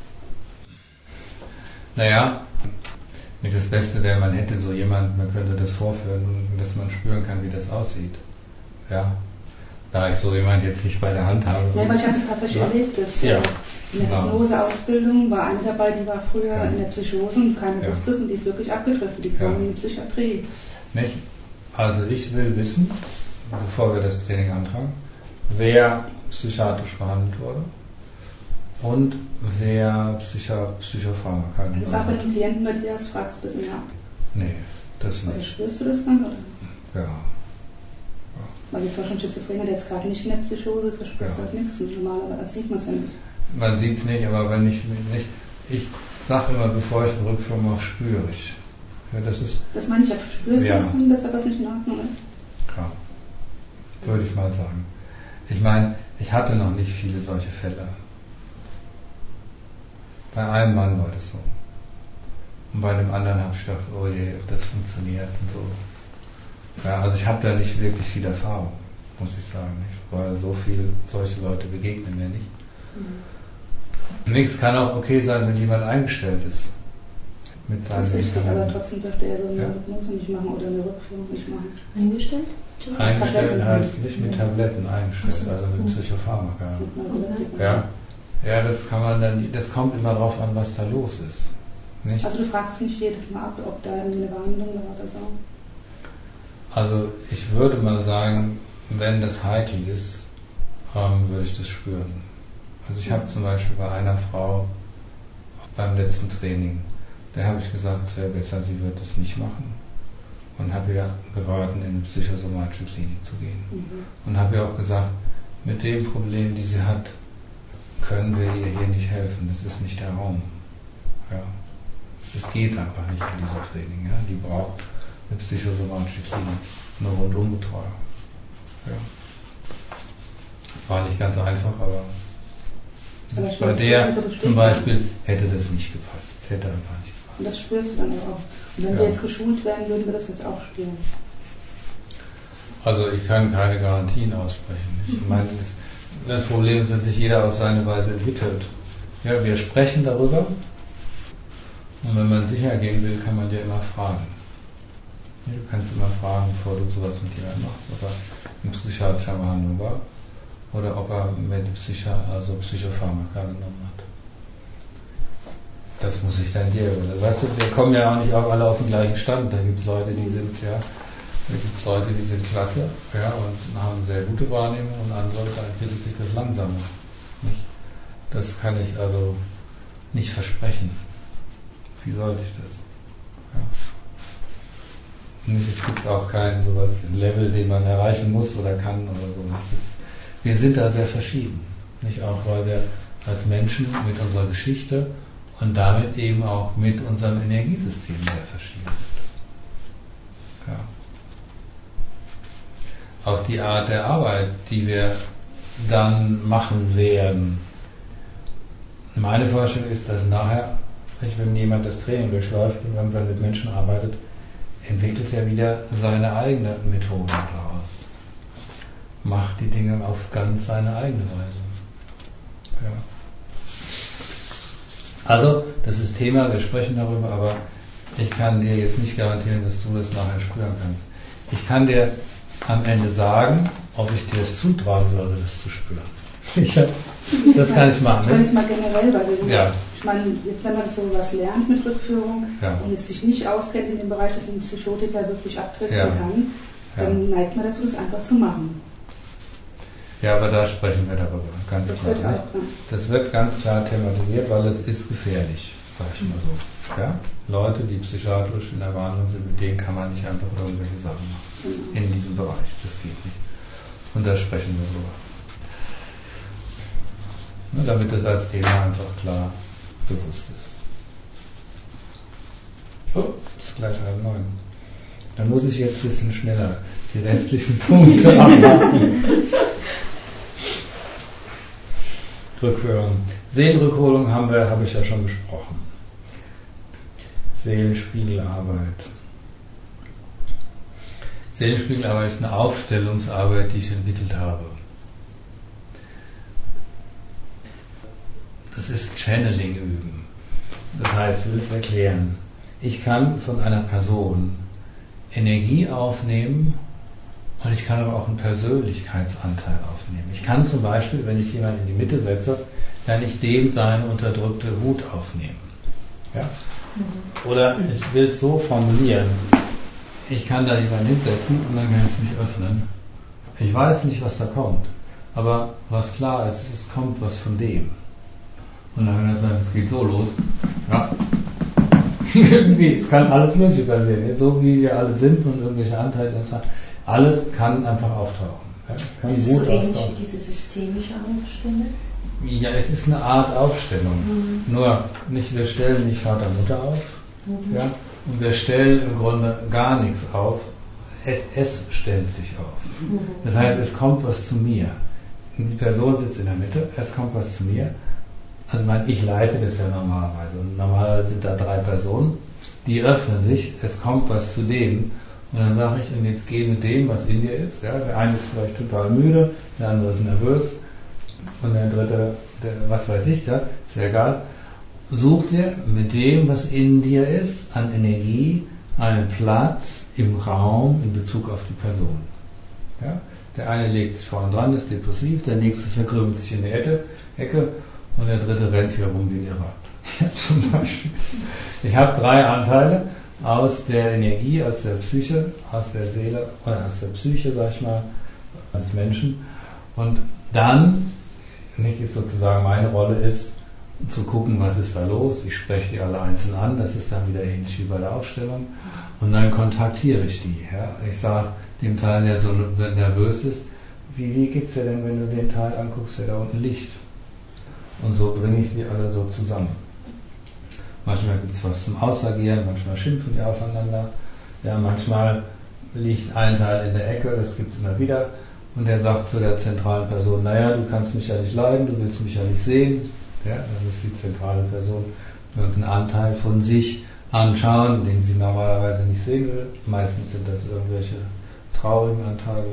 A: Naja, nicht das Beste wäre, man hätte so jemanden, man könnte das vorführen, dass man spüren kann, wie das aussieht. Ja. Da ich so jemand jetzt nicht bei der Hand habe.
C: Ja, weil ich habe es tatsächlich erlebt, dass in der Hypnoseausbildung war eine dabei, die war früher in der Psychose und keiner wusste es und die ist wirklich abgedriftet, die kam in die Psychiatrie.
A: Nicht? Also ich will wissen, bevor wir das Training anfangen, wer psychiatrisch behandelt wurde und wer Psychopharmaka genommen hat.
C: Das ist auch bei den Klienten bei dir, das fragst du ein bisschen nach.
A: Nee, das nicht.
C: Oder spürst du das dann? Oder?
A: Ja.
C: Weil jetzt war schon Schizophrenie, der jetzt gerade nicht in der Psychose ist, da spürst du halt nichts. Normalerweise das sieht man es ja nicht.
A: Man sieht es nicht, aber wenn ich sage immer, bevor ich eine Rückführung mache, spüre ich. Ja, das
C: meine ich ja, spürst du das, dass da was nicht in Ordnung ist?
A: Ja, würde ich mal sagen. Ich meine, ich hatte noch nicht viele solche Fälle. Bei einem Mann war das so. Und bei dem anderen habe ich gedacht, oh je, ob das funktioniert und so. Ja, also ich habe da nicht wirklich viel Erfahrung, muss ich sagen, nicht? Weil so viele solche Leute begegnen mir nicht. Nichts kann auch okay sein, wenn jemand eingestellt ist. Mit seinem
C: das ist richtig, aber trotzdem dürfte er so eine Hypnose nicht machen oder eine Rückführung nicht machen.
B: Eingestellt?
A: Eingestellt heißt nicht mit Tabletten eingestellt, also mit Psychopharmaka. Ja, das kann man dann, das kommt immer drauf an, was da los ist. Nicht?
C: Also du fragst nicht jedes Mal ab, ob da eine Behandlung war oder so?
A: Also ich würde mal sagen, wenn das heikel ist, würde ich das spüren. Also ich habe zum Beispiel bei einer Frau beim letzten Training, der habe ich gesagt, es wäre besser, sie wird das nicht machen. Und habe ihr geraten, in eine psychosomatische Klinik zu gehen. Und habe ihr auch gesagt, mit dem Problem, die sie hat, können wir ihr hier nicht helfen. Das ist nicht der Raum. Ja. Das geht einfach nicht in diesem Training. Ja. Die braucht eine psychosomatische Klinik, eine Rundumbetreuung. Ja. War nicht ganz einfach, aber bei der zum Beispiel hätte das nicht gepasst. Es hätte einfach nicht gepasst.
C: Und das spürst du dann auch. Und wenn wir jetzt geschult werden, würden wir das jetzt auch spüren.
A: Also ich kann keine Garantien aussprechen. Ich meine, das Problem ist, dass sich jeder auf seine Weise entwickelt. Ja, wir sprechen darüber und wenn man sicher gehen will, kann man ja immer fragen. Ja, du kannst immer fragen, bevor du sowas mit jemandem machst, ob er in psychiatrischer Behandlung war oder ob er Psychopharmaka genommen hat. Das muss ich dann dir überlegen. Weißt du, wir kommen ja auch nicht auch alle auf den gleichen Stand. Da gibt es Leute, die sind klasse, und haben sehr gute Wahrnehmung und andere Leute entwickelt sich das langsamer. Nicht? Das kann ich also nicht versprechen. Wie sollte ich das? Ja. Es gibt auch kein sowas Level, den man erreichen muss oder kann oder so. wir sind da sehr verschieden. Nicht auch, weil wir als Menschen mit unserer Geschichte und damit eben auch mit unserem Energiesystem sehr verschieden sind. Ja. Auch die Art der Arbeit, die wir dann machen werden. Meine Vorstellung ist, dass nachher, wenn jemand das Training durchläuft und irgendwann mit Menschen arbeitet, entwickelt er wieder seine eigene Methode daraus. Macht die Dinge auf ganz seine eigene Weise. Ja. Also, das ist Thema, wir sprechen darüber, aber ich kann dir jetzt nicht garantieren, dass du das nachher spüren kannst. Ich kann dir am Ende sagen, ob ich dir es zutrauen würde, das zu spüren. Das kann ich machen.
C: Ich meine jetzt mal generell, weil
A: ja.
C: Ich meine, jetzt wenn man so was lernt mit Rückführung und jetzt sich nicht auskennt in dem Bereich, dass ein Psychotiker wirklich abtreten kann, dann neigt man dazu, das einfach zu machen.
A: Ja, aber da sprechen wir darüber, ganz klar. Das wird ganz klar thematisiert, weil es ist gefährlich, sag ich mal so. Ja? Leute, die psychiatrisch in der Behandlung sind, mit denen kann man nicht einfach irgendwelche Sachen machen. In diesem Bereich, das geht nicht. Und da sprechen wir drüber. Ne, damit das als Thema einfach klar bewusst ist. Oh, ist gleich 8:30. Dann muss ich jetzt ein bisschen schneller die restlichen Punkte abmachen. Rückführung. Seelenrückholung habe ich ja schon besprochen. Seelenspiegelarbeit. Seelenspiegelarbeit ist eine Aufstellungsarbeit, die ich entwickelt habe. Das ist Channeling üben. Das heißt, ich will es erklären. Ich kann von einer Person Energie aufnehmen und ich kann aber auch einen Persönlichkeitsanteil aufnehmen. Ich kann zum Beispiel, wenn ich jemanden in die Mitte setze, dann nicht dem seine unterdrückte Wut aufnehmen. Ja? Oder ich will es so formulieren. Ich kann da jemanden hinsetzen und dann kann ich mich öffnen. Ich weiß nicht, was da kommt. Aber was klar ist, es kommt was von dem. Und dann kann er sagen, es geht so los. Ja. Irgendwie, es kann alles Mögliche passieren. So wie wir alle sind und irgendwelche Anteile, alles kann einfach auftauchen. Ja, es kann
D: ist
A: gut
D: so ähnlich
A: auftauchen.
D: wie diese systemische Aufstellung?
A: Ja, es ist eine Art Aufstellung. Nur, wir stellen nicht Vater Mutter auf. Ja, und wir stellen im Grunde gar nichts auf. Es stellt sich auf. Das heißt, es kommt was zu mir. Und die Person sitzt in der Mitte, es kommt was zu mir. Also ich leite das ja normalerweise. Und normalerweise sind da 3 Personen, die öffnen sich, es kommt was zu denen. Und dann sage ich, und jetzt geh mit dem, was in dir ist. Ja, der eine ist vielleicht total müde, der andere ist nervös. Und der dritte, was weiß ich, ja, ist ja egal. Such dir mit dem, was in dir ist, an Energie, einen Platz im Raum in Bezug auf die Person. Ja? Der eine legt sich vorne dran, ist depressiv, der nächste verkrümelt sich in der Ecke und der dritte rennt hier rum wie ein Irrer. Zum Beispiel. Ich habe 3 Anteile aus der Energie, aus der Psyche, aus der Seele oder aus der Psyche, sag ich mal, als Menschen. Und dann, ist sozusagen meine Rolle ist, zu gucken, was ist da los. Ich spreche die alle einzeln an, das ist dann wieder ähnlich wie bei der Aufstellung. Und dann kontaktiere ich die. Ja. Ich sage dem Teil, der so nervös ist, wie geht's dir denn, wenn du den Teil anguckst, der da unten liegt? Und so bringe ich die alle so zusammen. Manchmal gibt es was zum Ausagieren, manchmal schimpfen die aufeinander. Ja, manchmal liegt ein Teil in der Ecke, das gibt es immer wieder. Und der sagt zu der zentralen Person, naja, du kannst mich ja nicht leiden, du willst mich ja nicht sehen. Ja, dann muss die zentrale Person irgendeinen Anteil von sich anschauen, den sie normalerweise nicht sehen will. Meistens sind das irgendwelche traurigen Anteile.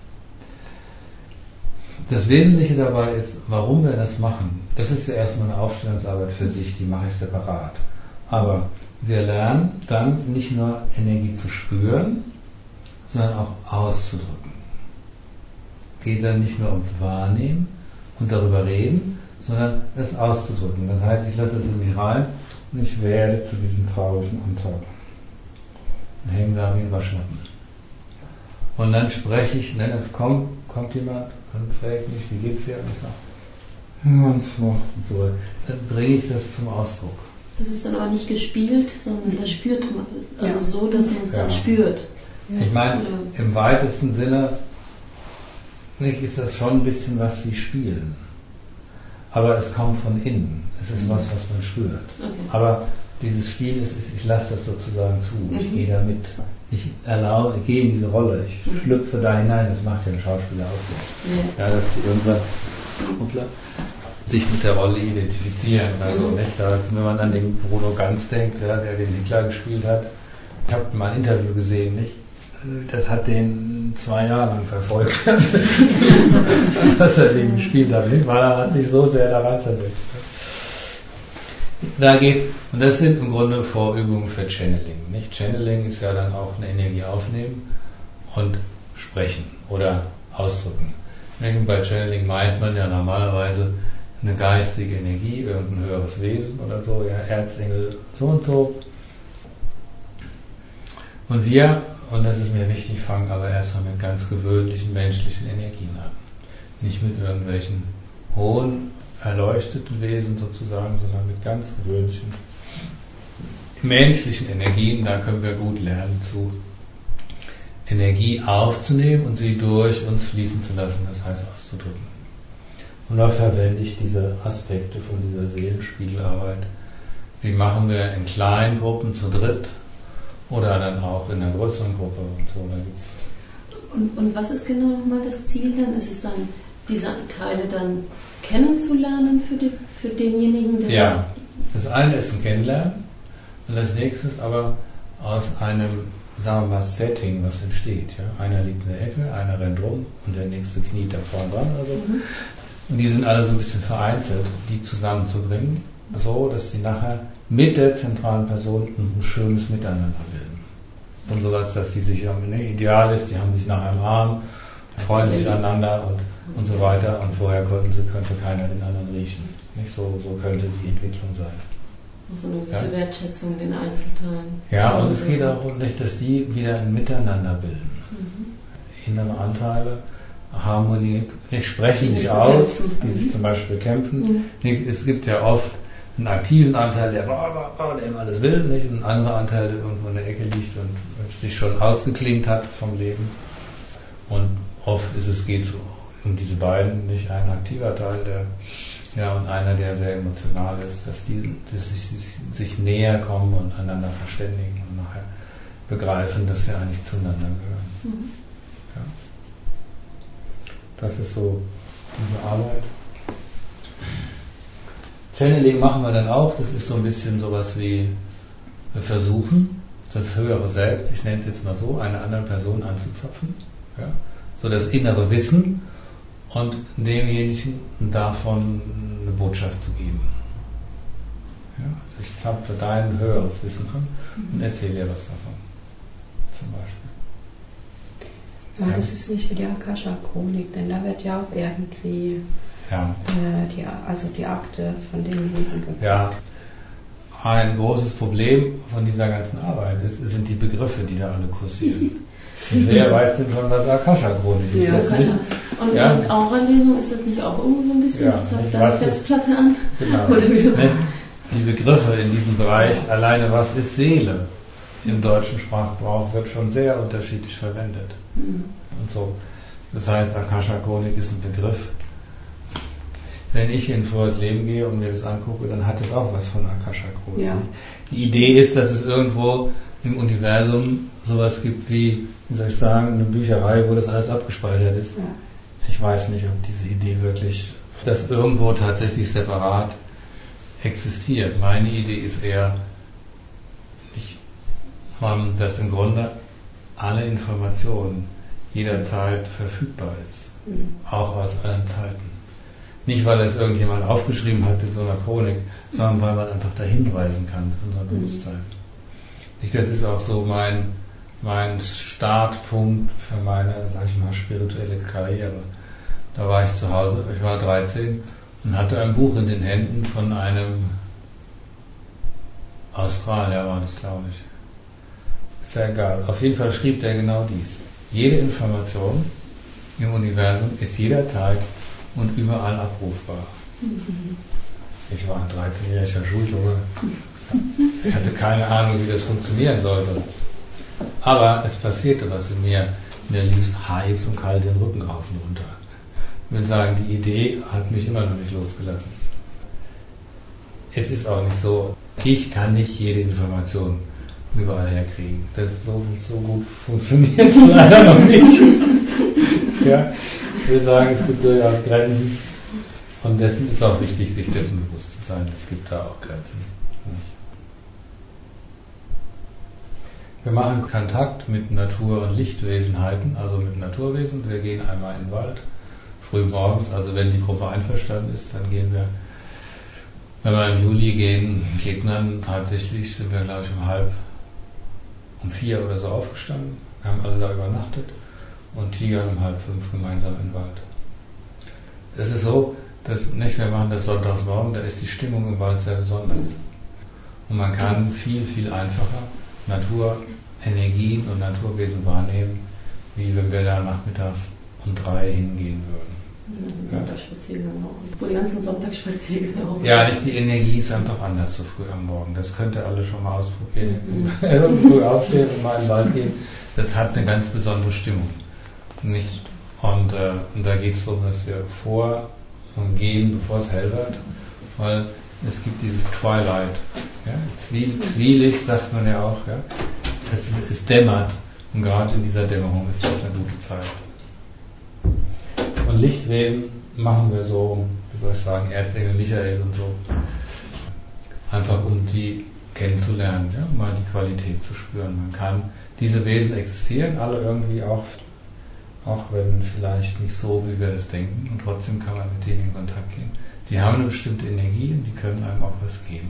A: Das Wesentliche dabei ist, warum wir das machen. Das ist ja erstmal eine Aufstellungsarbeit für sich, die mache ich separat. Aber wir lernen dann nicht nur Energie zu spüren, sondern auch auszudrücken. Es geht dann nicht nur ums Wahrnehmen und darüber reden, sondern es auszudrücken. Das heißt, ich lasse es in mich rein und ich werde zu diesem traurigen Anteil. Und hänge da wie ein Waschlappen. Und dann spreche ich, dann kommt jemand und fragt mich, wie geht's dir? Und ich sage, ganz so. Dann bringe ich das zum Ausdruck.
B: Das ist dann aber nicht gespielt, sondern das spürt man. Also so, dass man es dann spürt.
A: Ich meine, im weitesten Sinne ist das schon ein bisschen was wie Spielen. Aber es kommt von innen. Es ist was man spürt. Okay. Aber dieses Spiel ich lasse das sozusagen zu. Ich gehe da mit. Ich gehe in diese Rolle. Ich schlüpfe da hinein. Das macht ja ein Schauspieler auch. Ja, dass sie irgendwann sich mit der Rolle identifizieren. Also nicht, wenn man an den Bruno Ganz denkt, ja, der den Hitler gespielt hat. Ich habe mal ein Interview gesehen, nicht? Das hat den 2 Jahre lang verfolgt, dass er den gespielt hat, nicht? Weil er hat sich so sehr daran versetzt. Und das sind im Grunde Vorübungen für Channeling. Nicht? Channeling ist ja dann auch eine Energie aufnehmen und sprechen oder ausdrücken. Bei Channeling meint man ja normalerweise eine geistige Energie, irgendein höheres Wesen oder so, ja, Erzengel, so und so. Und wir, und das ist mir wichtig, fangen aber erstmal mit ganz gewöhnlichen menschlichen Energien an. Nicht mit irgendwelchen hohen, erleuchteten Wesen sozusagen, sondern mit ganz gewöhnlichen menschlichen Energien. Da können wir gut lernen, zu Energie aufzunehmen und sie durch uns fließen zu lassen, das heißt auszudrücken. Und da verwende ich diese Aspekte von dieser Seelenspiegelarbeit. Die machen wir in kleinen Gruppen zu dritt oder dann auch in einer größeren Gruppe und so. Da gibt's
B: und was ist genau nochmal das Ziel dann? Ist es dann, diese Teile dann kennenzulernen für denjenigen, der...
A: Ja, das eine ist ein Kennenlernen und das nächste ist aber aus einem, sagen wir mal, Setting, was entsteht. Ja? Einer liegt in der Ecke, einer rennt rum und der nächste kniet da vorne dran oder so. Und die sind alle so ein bisschen vereinzelt, die zusammenzubringen, so dass die nachher mit der zentralen Person ein schönes Miteinander bilden. Und sowas, dass die sich ideal ist, die haben sich nachher im Arm, freuen sich aneinander und so weiter. Und vorher könnte keiner den anderen riechen. Nicht? So könnte die Entwicklung sein.
B: Also eine gewisse Wertschätzung in den Einzelteilen.
A: Ja, und es geht auch nicht, dass die wieder ein Miteinander bilden. Innere Anteile, Harmonie, nicht sprechen sich aus, die sich zum Beispiel kämpfen. Es gibt ja oft einen aktiven Anteil, der immer alles will, nicht? Und einen anderen Anteil, der irgendwo in der Ecke liegt und sich schon ausgeklingt hat vom Leben. Und oft geht es um diese beiden, nicht ein aktiver Teil, und einer, der sehr emotional ist, dass die sich näher kommen und einander verständigen und nachher begreifen, dass sie eigentlich zueinander gehören. Ja. Das ist so diese Arbeit. Channeling machen wir dann auch, das ist so ein bisschen sowas wie, wir versuchen, das höhere Selbst, ich nenne es jetzt mal so, einer anderen Person anzuzapfen, ja? So das innere Wissen und demjenigen davon eine Botschaft zu geben. Ja? Also ich zapfe dein höheres Wissen an und erzähle dir was davon, zum Beispiel.
C: Ja, das ist nicht wie die Akasha-Chronik, denn da wird ja auch irgendwie die Akte von demjenigen gehört.
A: Ja, ein großes Problem von dieser ganzen Arbeit sind die Begriffe, die da alle kursieren. Und wer weiß denn schon, was Akasha-Chronik ist?
B: Ja, und in Aura-Lesung ist das nicht auch irgendwo so ein bisschen, ich zapfe da eine Festplatte an?
A: Genau. Die Begriffe in diesem Bereich, alleine was ist Seele, im deutschen Sprachgebrauch wird schon sehr unterschiedlich verwendet. Und so. Das heißt, Akasha-Chronik ist ein Begriff. Wenn ich in vorher Leben gehe und mir das angucke, dann hat es auch was von Akasha-Chronik. Ja. Die Idee ist, dass es irgendwo im Universum sowas gibt wie soll ich sagen, eine Bücherei, wo das alles abgespeichert ist. Ja. Ich weiß nicht, ob diese Idee wirklich, dass irgendwo tatsächlich separat existiert. Meine Idee ist eher, dass im Grunde alle Informationen jederzeit verfügbar ist. Auch aus allen Zeiten. Nicht, weil es irgendjemand aufgeschrieben hat in so einer Chronik, sondern weil man einfach dahin reisen kann mit unserem Bewusstsein. Das ist auch so mein Startpunkt für meine, sag ich mal, spirituelle Karriere. Da war ich zu Hause, ich war 13 und hatte ein Buch in den Händen von einem Australier, war das, glaube ich. Ist ja egal. Auf jeden Fall schrieb der genau dies. Jede Information im Universum ist jederzeit und überall abrufbar. Ich war ein 13-jähriger Schuljunge. Ich hatte keine Ahnung, wie das funktionieren sollte. Aber es passierte was in mir. Mir lief heiß und kalt den Rücken rauf und runter. Ich würde sagen, die Idee hat mich immer noch nicht losgelassen. Es ist auch nicht so, ich kann nicht jede Information überall herkriegen. Das so gut funktioniert es leider noch nicht. Ja, ich würde sagen, es gibt durchaus Grenzen. Und dessen ist auch wichtig, sich dessen bewusst zu sein. Es gibt da auch Grenzen. Wir machen Kontakt mit Natur- und Lichtwesenheiten, also mit Naturwesen. Wir gehen einmal in den Wald, früh morgens, also wenn die Gruppe einverstanden ist, dann gehen wir. Wenn wir im Juli gehen, Gegnern tatsächlich, sind wir glaube ich um 4 oder so aufgestanden. Wir haben alle da übernachtet und Tiger um 4:30 gemeinsam im Wald. Es ist so, dass nicht, wir machen das sonntagsmorgen, da ist die Stimmung im Wald sehr besonders. Und man kann viel, viel einfacher Naturenergien und Naturwesen wahrnehmen, wie wenn wir da nachmittags um 3 hingehen würden.
B: Sonntagsspaziergänge auch. Wo die ganzen Sonntagsspaziergänge auch.
A: Ja, nicht, die Energie ist einfach anders so früh am Morgen. Das könnt ihr alle schon mal ausprobieren. Also früh aufstehen und mal in den Wald gehen, das hat eine ganz besondere Stimmung. Nicht? Und da geht es darum, dass wir vor und gehen, bevor es hell wird, weil es gibt dieses Twilight. Ja? Zwielicht sagt man ja auch. Ja? Es dämmert. Und gerade in dieser Dämmerung ist das eine gute Zeit. Und Lichtwesen machen wir so, wie soll ich sagen, Erzengel Michael und so. Einfach um die kennenzulernen, ja? Um mal die Qualität zu spüren. Man kann, diese Wesen existieren, alle irgendwie auch wenn vielleicht nicht so, wie wir das denken. Und trotzdem kann man mit denen in Kontakt gehen. Die haben eine bestimmte Energie und die können einem auch was geben.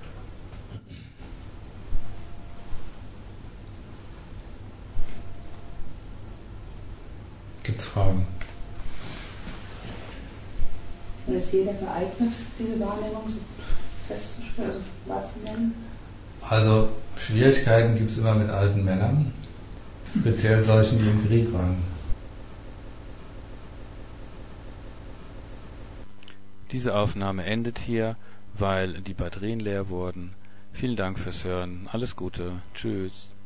A: Gibt's Fragen?
C: Ist jeder geeignet, diese Wahrnehmung so festzustellen, also wahrzunehmen?
A: Also Schwierigkeiten gibt es immer mit alten Männern, speziell solchen, die im Krieg waren.
E: Diese Aufnahme endet hier, weil die Batterien leer wurden. Vielen Dank fürs Hören. Alles Gute. Tschüss.